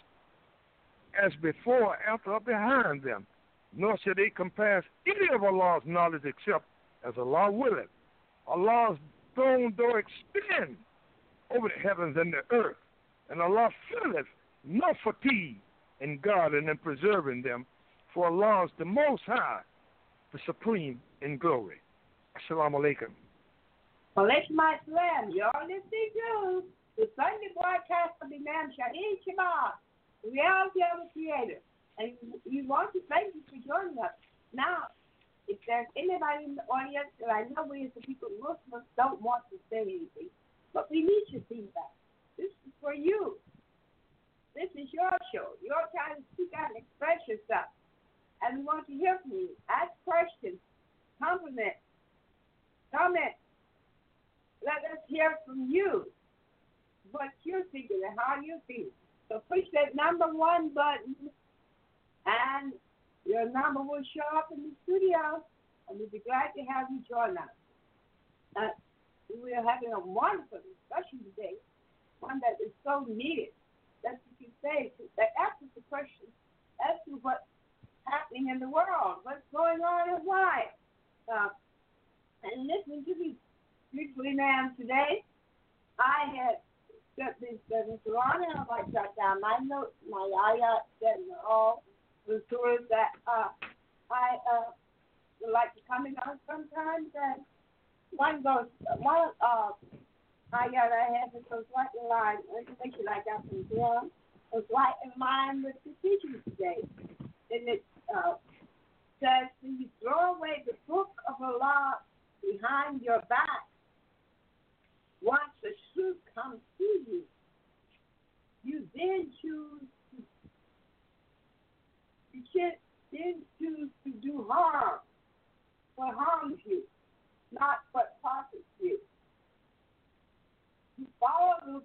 as before, after, or behind them. Nor shall they compass any of Allah's knowledge except as Allah willeth. Allah's throne door extends over the heavens and the earth, and Allah feeleth no fatigue in guarding and preserving them, for Allah is the Most High, the Supreme in glory. Assalamu alaikum. Alaikum assalam. You're listening to the Sunday broadcast of Imam Shahid Shabbat, the reality of the Creator. And we want to thank you for joining us. Now, if there's anybody in the audience that I know we as the people Muslims don't want to say anything, but we need your feedback. This is for you. This is your show. Your time to speak out and express yourself. And we want to hear from you. Ask questions, compliment, comment. Let us hear from you what you're thinking and how you feel. So push that number 1 button, and your number will show up in the studio, and we'll be glad to have you join us. We are having a wonderful discussion today, one that is so needed. That's what you say. That asks the question as to what's happening in the world, what's going on and why. And listening to these beautiful man today, I had got this Mr. Ron, and I jot down my notes, my ayat, and all the stories that I would like to comment on sometimes. And one ayat I have is goes right in line, information I got from John, was right in line with the teaching today. And it says, when you throw away the book of Allah behind your back, once the truth comes to you, you then choose to do harm, what harms you, not what profits you. You follow the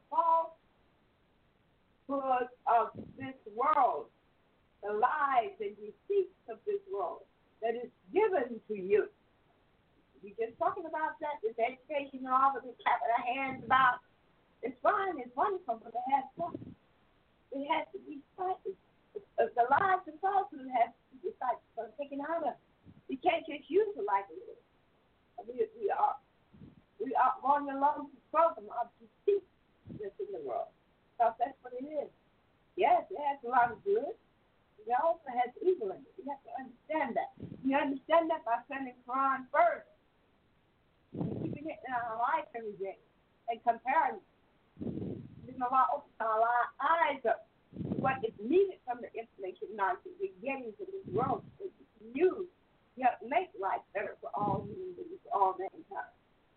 falsehoods of this world, the lies and deceits of this world that is given to you. We're just talking about that, this education and all that we're clapping our hands about. It's fine, it's wonderful, but it has to be cited. The lies and falsehood has to be cited, so taken out of. You can't just use it like it is. We are going along the program of deceit that's in the world. Because that's what it is. Yes, it has a lot of good. It also has evil in it. You have to understand that. You understand that by studying Quran first. Keeping it in our life every day and comparing. Allah opens our eyes up to what is needed from the information knowledge that we're getting to this world so we can use to help make life better for all human beings, for all mankind.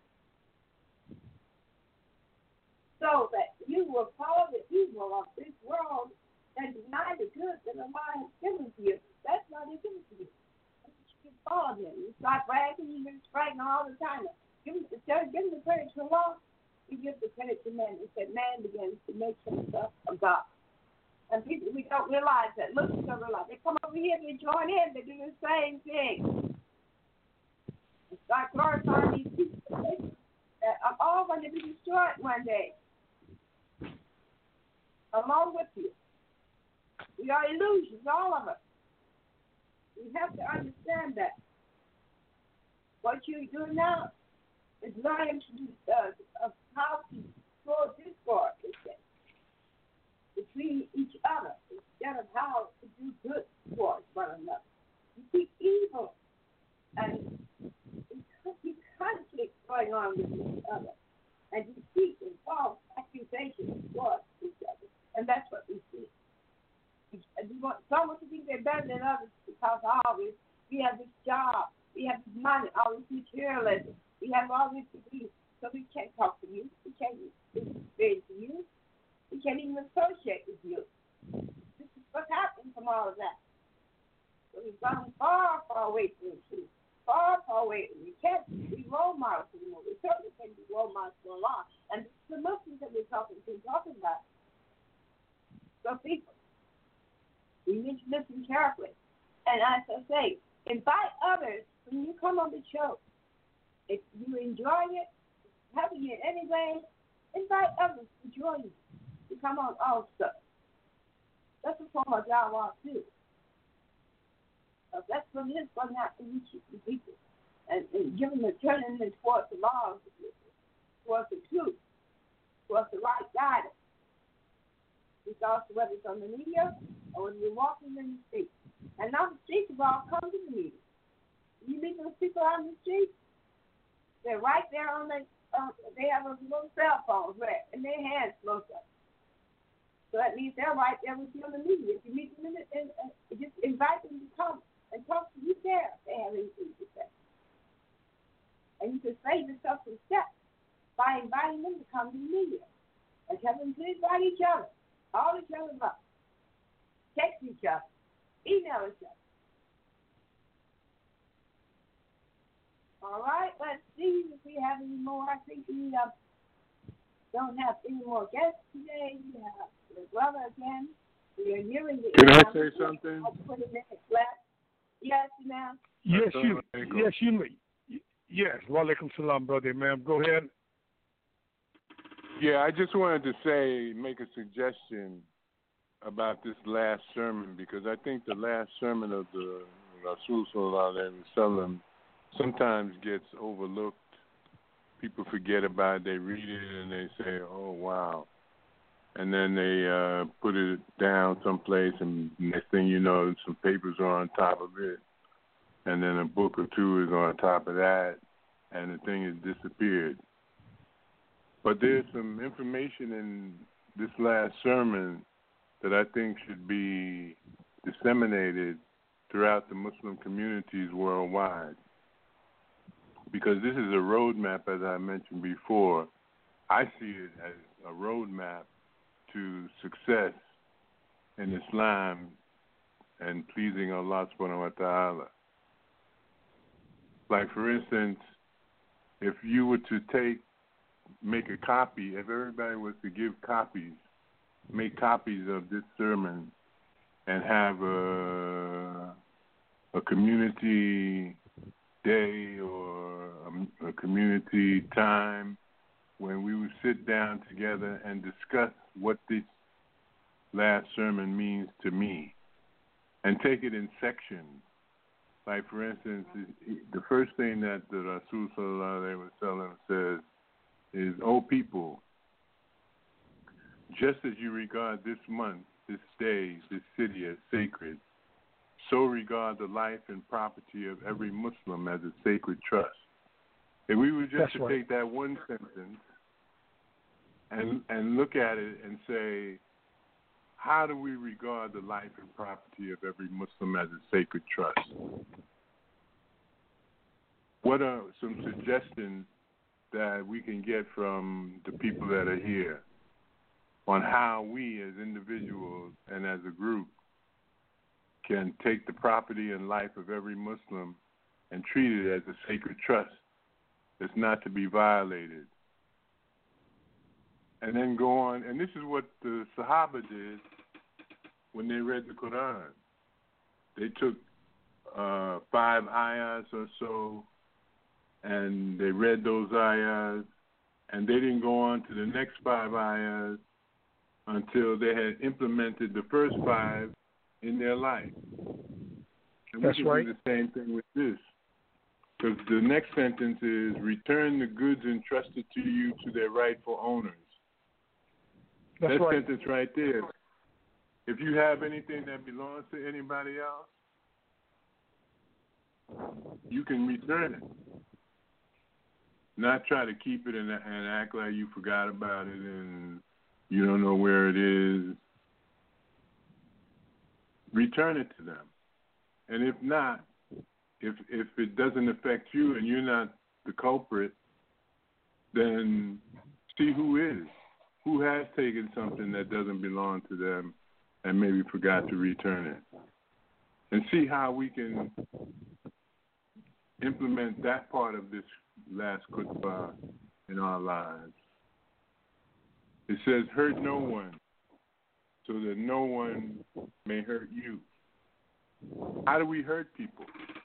So that you will follow the evil of this world and deny the good that Allah has given to you. That's why they give it to you. You can follow them. You start bragging, you're bragging all the time. Give the credit to Allah. You give the credit to man. It said man begins to make himself a God. And people, we don't realize that. Muslims don't realize. They come over here, they join in, they do the same thing. Start glorifying these people that are all going to be destroyed one day. Along with you. We are illusions, all of us. We have to understand that. What you're doing now is learning to do how to sow discord between each other instead of how to do good towards one another. You see evil and conflict going on with each other, and you see false accusations towards each other, and that's what we see. We want someone to think they're better than others because always we have this job, we have this money, all this materialism, we have all these degrees, so we can't talk to you, we can't experience you, we can't even associate with you. This is what happened from all of that. So we've gone far, far away from the truth. Far, far away. We can't be role models anymore. We certainly can't be role models for long. And this is the Muslims that we're talking about. So people, we need to listen carefully. And as I say, invite others when you come on the show. If you enjoy it, having it anyway, invite others to join you, to come on also. That's a form of dialogue too. That's what it is going out to reach the people and give them a turning them towards the laws, towards the truth, towards the right guidance. Regardless of whether it's on the media or when you're walking in the street. And now the streets have all come to the media. You meet those people on the street, they're right there on the, they have those little cell phones right in their hands, most of them. So that means they're right there with you on the media. If you meet them just invite them to come and talk to you there if they have anything to say. And you can save yourself some steps by inviting them to come to the media. And tell them to invite each other. All each other up. Text each other. Email each other. All right, let's see if we have any more. I think we don't have any more guests today. We have the brother again. We are nearing the end. Can I say something? 20 minutes left. Yes, ma'am. Yes, Walaikum salam, brother, ma'am. Go ahead. Yeah, I just wanted to make a suggestion about this last sermon, because I think the last sermon of the Rasul Sallallahu Alaihi Wasallam sometimes gets overlooked. People forget about it. They read it and they say, oh, wow. And then they put it down someplace, and next thing you know, some papers are on top of it. And then a book or two is on top of that, and the thing has disappeared. But there's some information in this last sermon that I think should be disseminated throughout the Muslim communities worldwide. Because this is a roadmap, as I mentioned before. I see it as a roadmap to success in Islam and pleasing Allah subhanahu wa ta'ala. Like, for instance, if you were to make a copy, if everybody was to make copies of this sermon and have a community day or a community time when we would sit down together and discuss what this last sermon means to me and take it in sections. Like, for instance, the first thing that the Rasul Sallallahu Alaihi Wasallam says is, "O people, just as you regard this month, this day, this city as sacred, so regard the life and property of every Muslim as a sacred trust." If we were just to take that one sentence and look at it and say, how do we regard the life and property of every Muslim as a sacred trust? What are some suggestions that we can get from the people that are here on how we as individuals and as a group can take the property and life of every Muslim and treat it as a sacred trust that's not to be violated? And then go on, and this is what the Sahaba did when they read the Quran. They took 5 ayahs or so, and they read those ayahs, and they didn't go on to the next 5 ayahs until they had implemented the first 5 in their life. And That's we can right. do the same thing with this. Because the next sentence is, return the goods entrusted to you to their rightful owners. That's that right. sentence right there. If you have anything that belongs to anybody else, you can return it. Not try to keep it and act like you forgot about it and you don't know where it is. Return it to them. And if not, if it doesn't affect you and you're not the culprit, then see who is. Who has taken something that doesn't belong to them and maybe forgot to return it. And see how we can implement that part of this last khutbah in our lives. It says, hurt no one so that no one may hurt you. How do we hurt people?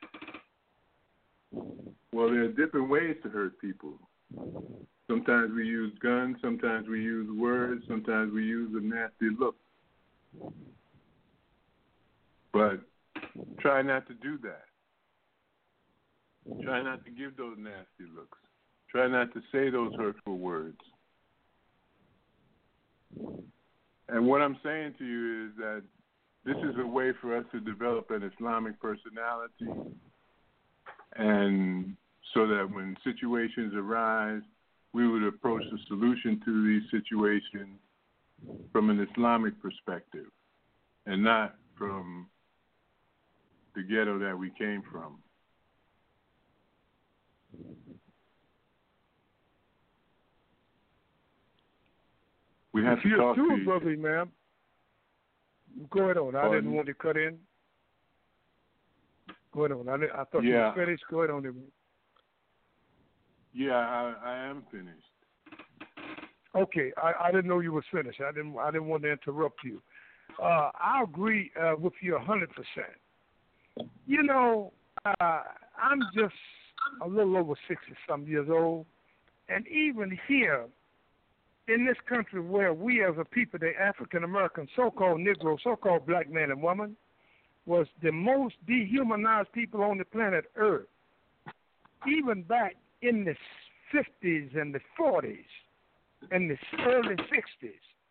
Well, there are different ways to hurt people. Sometimes we use guns, sometimes we use words, sometimes we use a nasty look. But try not to do that. Try not to give those nasty looks. Try not to say those hurtful words. And what I'm saying to you is that this is a way for us to develop an Islamic personality, and so that when situations arise, we would approach the solution to these situations from an Islamic perspective and not from the ghetto that we came from. We have to talk to you. Brother, ma'am. Go ahead on. I didn't want to cut in. Go ahead on. I thought you were finished. Go ahead on. Yeah, I am finished. Okay, I didn't know you were finished. I didn't want to interrupt you. I agree with you 100%. You know, I'm just a little over 60-some years old, and even here in this country where we as a people, the African-American, so-called Negro, so-called black man and woman, was the most dehumanized people on the planet Earth, even back in the 50s and the 40s and the early 60s.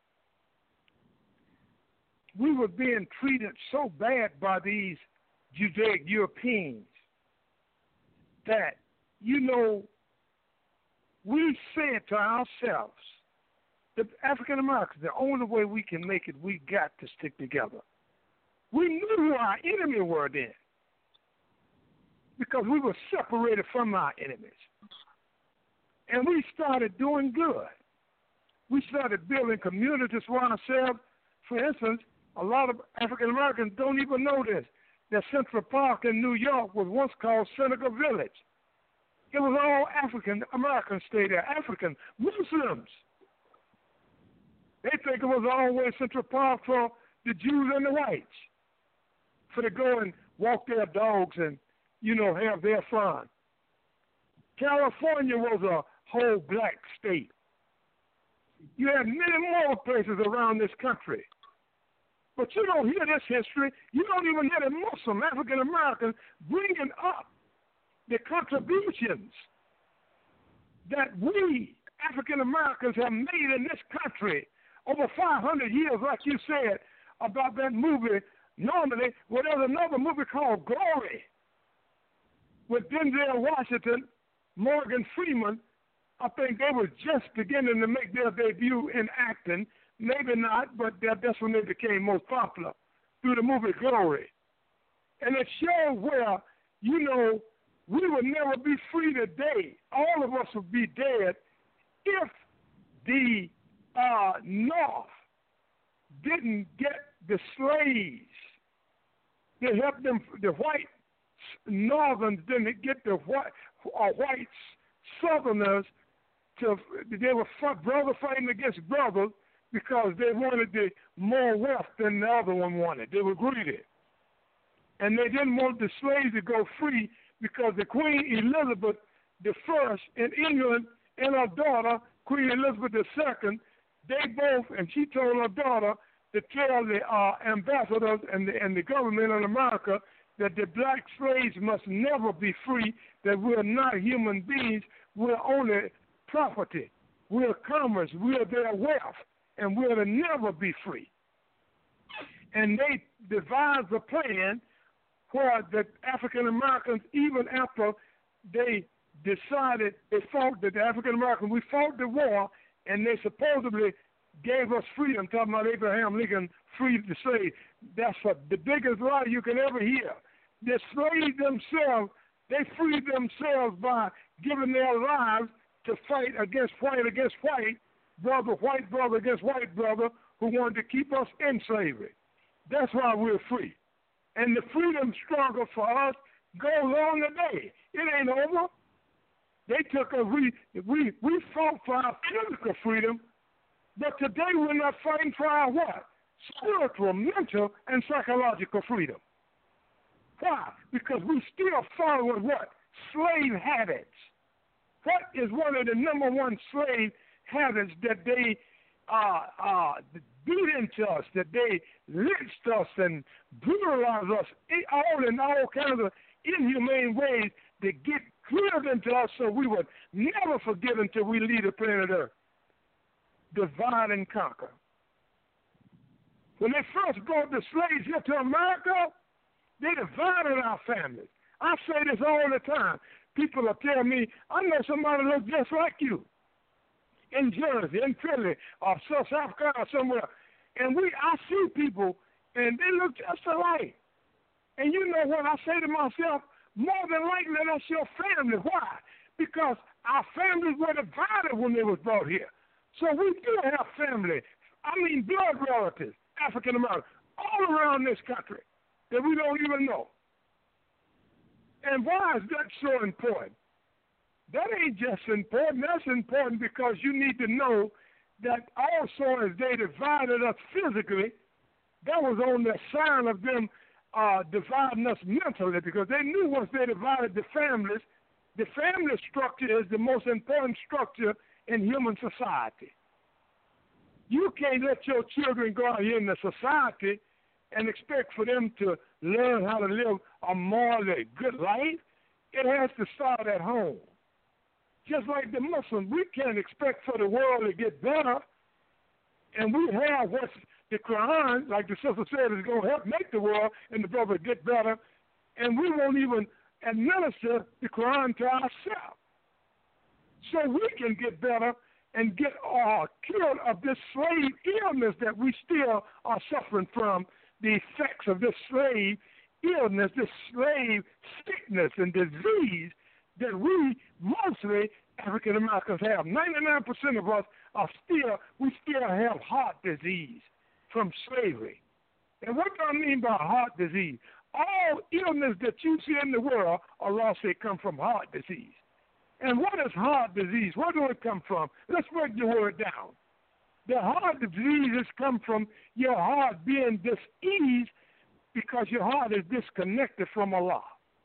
We were being treated so bad by these Judaic Europeans that, you know, we said to ourselves, the African Americans, the only way we can make it, we got to stick together. We knew who our enemy were then, because we were separated from our enemies. And we started doing good. We started building communities for ourselves. For instance, a lot of African Americans don't even know this, that Central Park in New York was once called Senegal Village. It was all African Americans stayed there, African Muslims. They think it was always Central Park for the Jews and the whites, for to go and walk their dogs and, you know, have their fun. California was a whole black state. You have many more places around this country. But you don't hear this history. You don't even hear the Muslim African Americans bringing up the contributions that we African Americans have made in this country over 500 years, like you said, about that movie. Normally, well, there's another movie called Glory with Denzel Washington, Morgan Freeman. I think they were just beginning to make their debut in acting. Maybe not, but that's when they became most popular, through the movie Glory. And it shows where, you know, we would never be free today. All of us would be dead if the North didn't get the slaves. They helped them, the white Northerns didn't get the white Southerners to, they were brother fighting against brothers, because they wanted the more wealth than the other one wanted. They were greedy. And they didn't want the slaves to go free because the Queen Elizabeth I in England and her daughter, Queen Elizabeth II, they both, and she told her daughter to tell the ambassadors and the government of America that the black slaves must never be free, that we're not human beings, we're only property, we're commerce, we're their wealth, and we're to never be free. And they devised a plan where the African Americans, even after they decided, they fought, that the African Americans, we fought the war, and they supposedly gave us freedom, talking about Abraham Lincoln freed the slaves. That's the biggest lie you can ever hear. The slaves themselves, they freed themselves by giving their lives to fight against white, white brother against white brother who wanted to keep us in slavery. That's why we're free. And the freedom struggle for us goes on today. It ain't over. They took us, we fought for our physical freedom, but today we're not fighting for our what? Spiritual, mental, and psychological freedom. Why? Because we still follow what? Slave habits. What is one of the number one slave habits that they beat into us, that they lynched us and brutalized us all in all kinds of inhumane ways to get drilled into us so we would never forgive until we leave the planet Earth? Divide and conquer. When they first brought the slaves here to America, they divided our families. I say this all the time. People will tell me, I know somebody looks just like you in Jersey, in Philly, or South Africa, or somewhere. And I see people, and they look just alike. And you know what? I say to myself, more than likely that's your family. Why? Because our families were divided when they was brought here. So we do have family, blood relatives, African Americans, all around this country that we don't even know. And why is that so important? That ain't just important. That's important because you need to know that also as they divided us physically, that was on the sign of them dividing us mentally, because they knew once they divided the family structure is the most important structure in human society. You can't let your children go out here in the society and expect for them to learn how to live a morally good life. It has to start at home. Just like the Muslims, we can't expect for the world to get better, and we have what's the Quran, like the sister said, is going to help make the world and the brother get better, and we won't even administer the Quran to ourselves. So we can get better and get cured of this slave illness that we still are suffering from, the effects of this slave illness, this slave sickness and disease that we, mostly African Americans, have. 99% of us we still have heart disease from slavery. And what do I mean by heart disease? All illness that you see in the world are lost, they come from heart disease. And what is heart disease? Where do it come from? Let's break the word down. The heart diseases come from your heart being diseased because your heart is disconnected from Allah.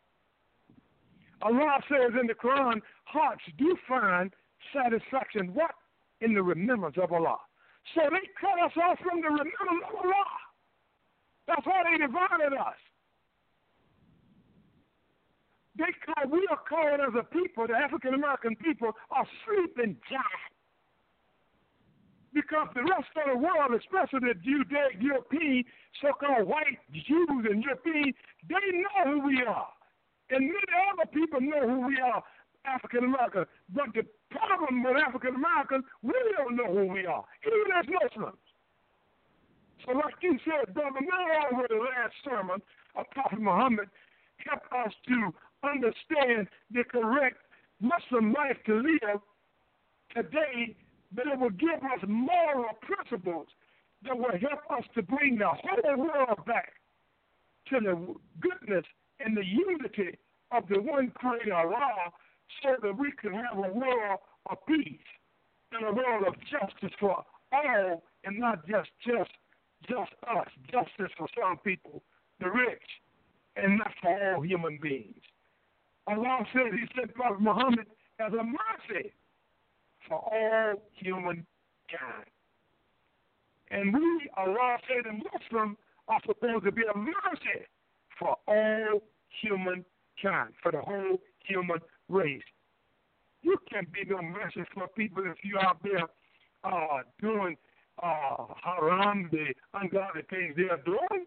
Allah says in the Quran, hearts do find satisfaction, what? In the remembrance of Allah. So they cut us off from the remembrance of Allah. That's why they divided us. We are called as a people, the African American people, are sleeping giants. Because the rest of the world, especially the Judaic, European, so-called white Jews and Europeans, they know who we are. And many other people know who we are, African Americans. But the problem with African Americans, we don't know who we are, even as Muslims. So like you said, brother, not over the last sermon of Prophet Muhammad helped us to understand the correct Muslim life to live today, but it will give us moral principles that will help us to bring the whole world back to the goodness and the unity of the one creator, Allah, so that we can have a world of peace and a world of justice for all and not just us, justice for some people, the rich, and not for all human beings. Allah said, he sent Prophet Muhammad as a mercy for all humankind. And we, Allah said, and Muslims are supposed to be a mercy for all humankind, for the whole human race. You can't be no mercy for people if you're out there doing haram, the ungodly things they are doing.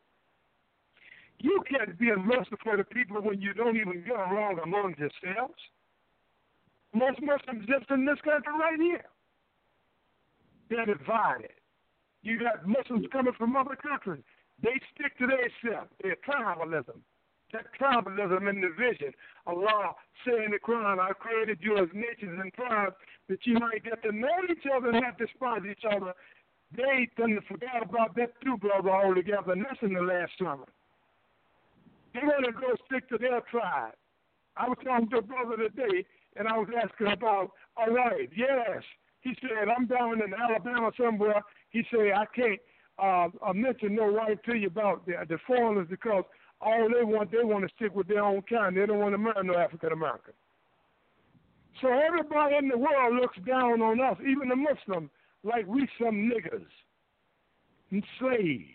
You can't be a mercy for the people when you don't even get along among yourselves. Most Muslims just in this country right here, they're divided. You got Muslims coming from other countries. They stick to themselves. Their tribalism. That tribalism and division. Allah said in the Quran, I created you as nations and tribes that you might get to know each other and not despise each other. They done forgot about that too, brother, altogether, and that's in the last sermon. They want to go stick to their tribe. I was talking to a brother today, and I was asking about, all right, yes. He said, I'm down in Alabama somewhere. He said, I can't mention no right to you about the foreigners because all they want to stick with their own kind. They don't want to marry no African American. So everybody in the world looks down on us, even the Muslims, like we some niggers and slaves,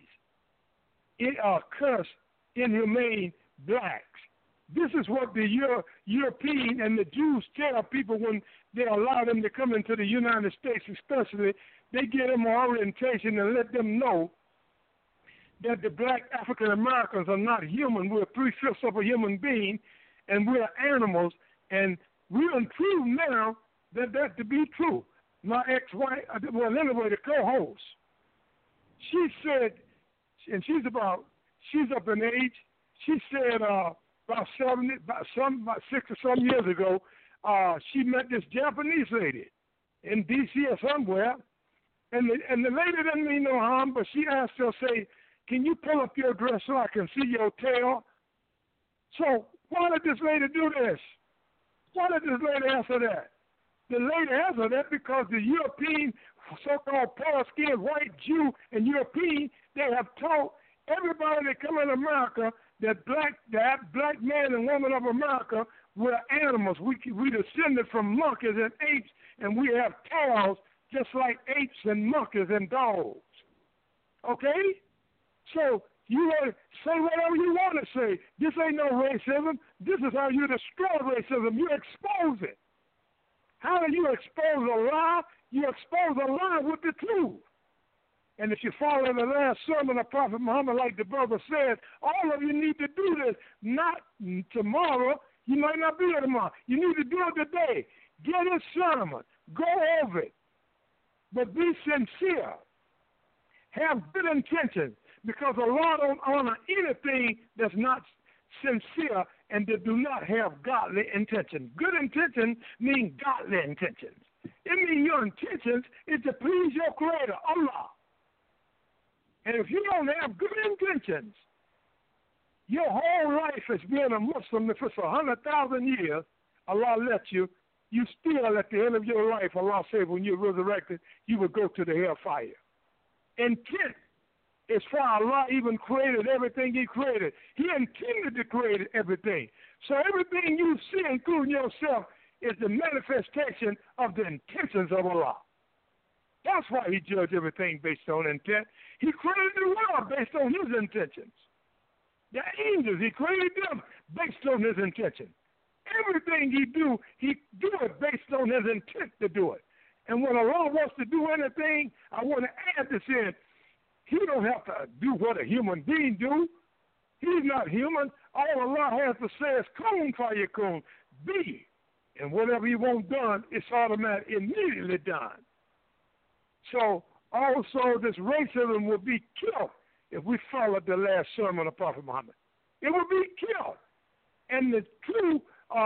cursed, inhumane blacks. This is what the European and the Jews tell people when they allow them to come into the United States, especially. They give them an orientation and let them know that the black African Americans are not human. We're 3/5 of a human being, and we're animals. And we done prove now that to be true. My ex-wife, well, anyway, the co-host, she said, and she's up in age. She said about 6 or some years ago, she met this Japanese lady in D.C. or somewhere, and the lady didn't mean no harm, but she asked her, say, can you pull up your dress so I can see your tail? So why did this lady do this? Why did this lady answer that? The lady answered that because the European, so-called pale-skinned white Jew and European, they have taught everybody that come in America that black man and woman of America, we're animals. We descended from monkeys and apes, and we have tails just like apes and monkeys and dogs. Okay? So you want to say whatever you want to say. This ain't no racism. This is how you destroy racism. You expose it. How do you expose a lie? You expose a lie with the truth. And if you follow the last sermon of Prophet Muhammad, like the brother said, all of you need to do this. Not tomorrow. You might not be here tomorrow. You need to do it today. Get his sermon. Go over it. But be sincere. Have good intentions. Because Allah don't honor anything that's not sincere and that do not have godly intentions. Good intentions mean godly intentions. It means your intentions is to please your Creator, Allah. And if you don't have good intentions, your whole life as being a Muslim, if it's 100,000 years, Allah let you still at the end of your life, Allah said when you're resurrected, you will go to the hellfire. Intent is for Allah even created everything He created. He intended to create everything. So everything you see, including yourself, is the manifestation of the intentions of Allah. That's why He judged everything based on intent. He created the world based on His intentions. The angels, He created them based on His intention. Everything He do it based on His intent to do it. And when Allah wants to do anything, I want to add this in. He don't have to do what a human being do. He's not human. All Allah has to say is kun fayakun, be. And whatever He wants done, it's automatically immediately done. So also this racism will be killed if we follow the last sermon of Prophet Muhammad. It will be killed. And the true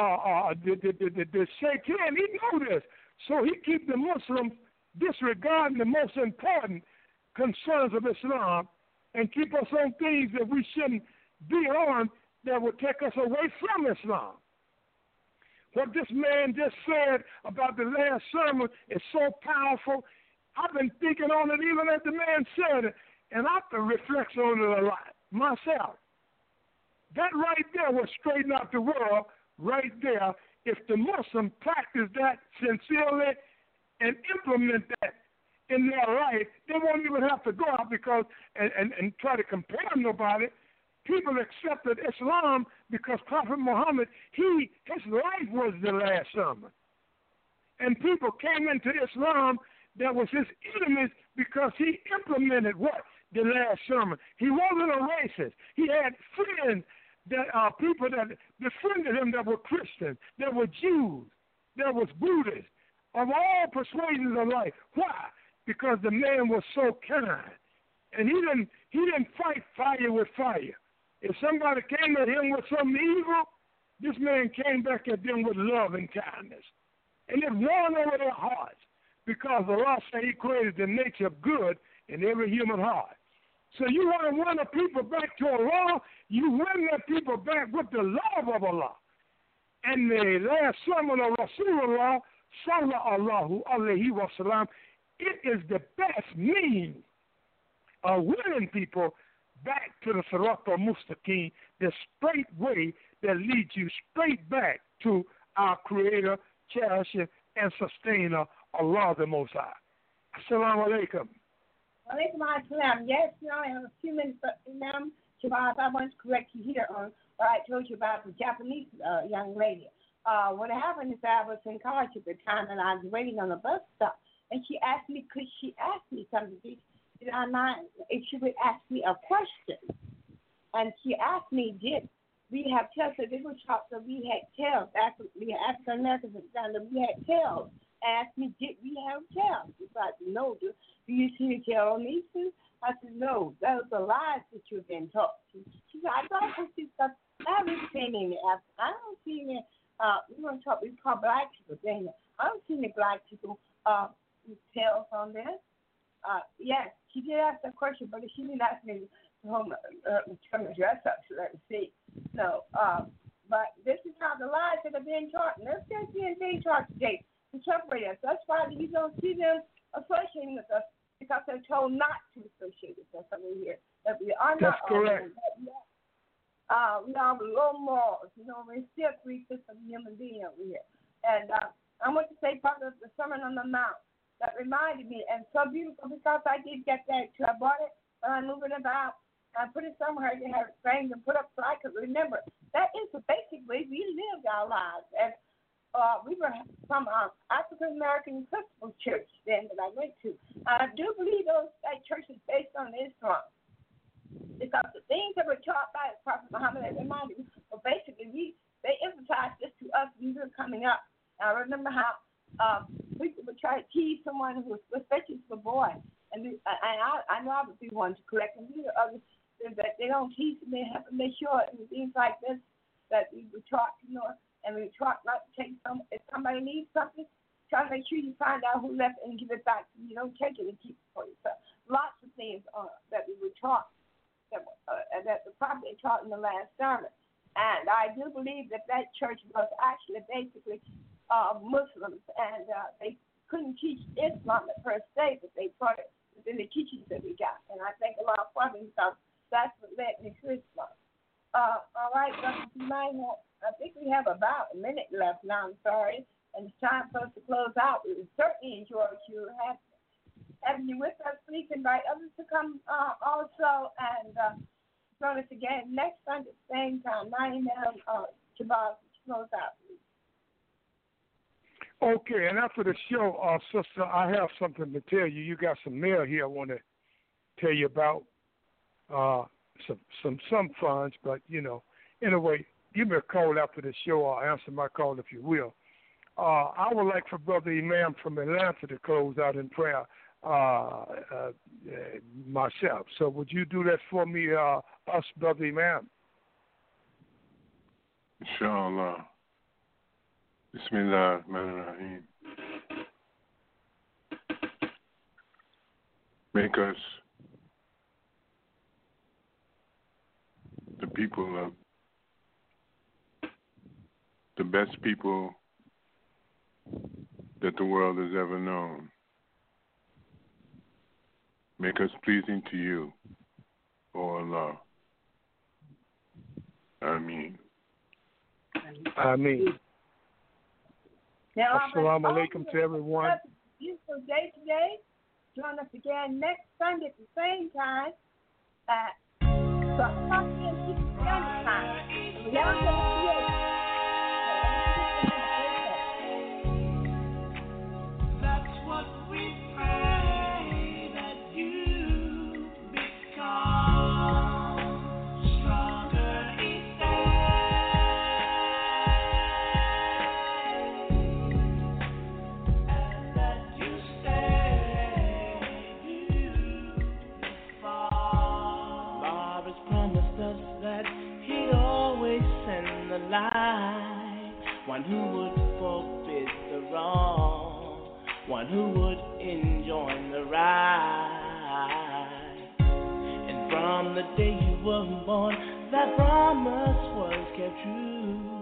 the Shaitan, he know this. So he keep the Muslims disregarding the most important concerns of Islam and keep us on things that we shouldn't be on that would take us away from Islam. What this man just said about the last sermon is so powerful. I've been thinking on it even as the man said it, and I've to reflect on it a lot myself. That right there will straighten out the world right there if the Muslims practice that sincerely and implement that in their life. They won't even have to go out because and try to compare nobody. People accepted Islam because Prophet Muhammad, his life was the last sermon. And people came into Islam that was his enemies because he implemented what? The last sermon. He wasn't a racist. He had friends that are people that befriended him that were Christians, that were Jews, that was Buddhists, of all persuasions of life. Why? Because the man was so kind. And he didn't fight fire with fire. If somebody came at him with something evil, this man came back at them with love and kindness. And it won over their hearts because Allah said he created the nature of good in every human heart. So you want to win the people back to Allah, you win the people back with the love of Allah. And the last sermon of Rasulullah, sallallahu alayhi wa sallam, it is the best means of winning people back to the Sirat al-Mustaqim, the straight way that leads you straight back to our Creator, Cherisher, and Sustainer, Allah the Most High. Assalamu alaikum. Walaikum assalam. Yes, I have a few minutes, but Imam Shabazz, I want to correct you here on what I told you about the Japanese young lady. What happened is I was in college at the time, and I was waiting on a bus stop, and she asked me, could she ask me something? Did I mind if she would ask me a question? And she asked me, did we have tails? So they were taught that we had tails. We African Americans at the time that we had tails. Asked me, did we have tails? She said, no. Do you see a tail on me too? I said, no. That was the lies that you've been taught. She said, I thought I see stuff. I haven't seen any African. I don't see any. We call black people things. I don't see any black people with tails on there. Yes, she did ask that question, but she didn't ask me to turn the dress up so let me see. No, but this is how the lies that have been taught, and they're still being taught today to separate us. That's why you don't see them associating with us because they're told not to associate with us over here. That we are not. That's correct. We are low morals. We're still 3/5 of a human being over here. And I want to say part of the Sermon on the Mount. That reminded me, and so beautiful because I did get that too. I bought it, and I'm moving about. I put it somewhere to have it framed and put up so I could remember. That is the basic way we lived our lives. And we were from African American Episcopal Church then that I went to. I do believe that church is based on Islam because the things that were taught by Prophet Muhammad that reminded me, well, basically they emphasized this to us when we were coming up. I remember how. We would try to tease someone who was, especially for boys, and I know I would be one to correct them. The others that they don't tease them, they have to make sure and things like this that we were taught, and we were taught not to take if somebody needs something, try to make sure you find out who left it and give it back. You don't take it and keep it for yourself. Lots of things that we were taught that the prophet taught in the last sermon, and I do believe that church was actually basically. Muslims, and they couldn't teach Islam per se, but they taught it within the teachings that we got. And I think a lot of problems because that's what led me to Islam. All right, Brother, I think we have about a minute left now. I'm sorry, and it's time for us to close out. We certainly enjoyed you having you with us. Please invite others to come also and join us again next Sunday, same time, 9 a.m. Shabbat to close out. Okay, and after the show, sister, I have something to tell you. You got some mail here I want to tell you about. Some funds, but anyway, give me a call after the show or answer my call if you will. I would like for Brother Imam from Atlanta to close out in prayer myself. So would you do that for me, us, Brother Imam? Inshallah. Bismillah ar-Rahman ar-Rahim. Make us the people of the best people that the world has ever known. Make us pleasing to you, O Allah. Ameen. Ameen. Now, Assalamu alaikum to everyone. Have a beautiful day today. Join us again next Sunday at the same time at 12 o'clock p.m. Eastern Standard Time. And y'all go to That's what we pray, that you become stronger each day, and that you stay beautiful. God has promised us that He'd always send the light, one who would forbid the wrong, one who would enjoin the right. And from the day you were born, that promise was kept true.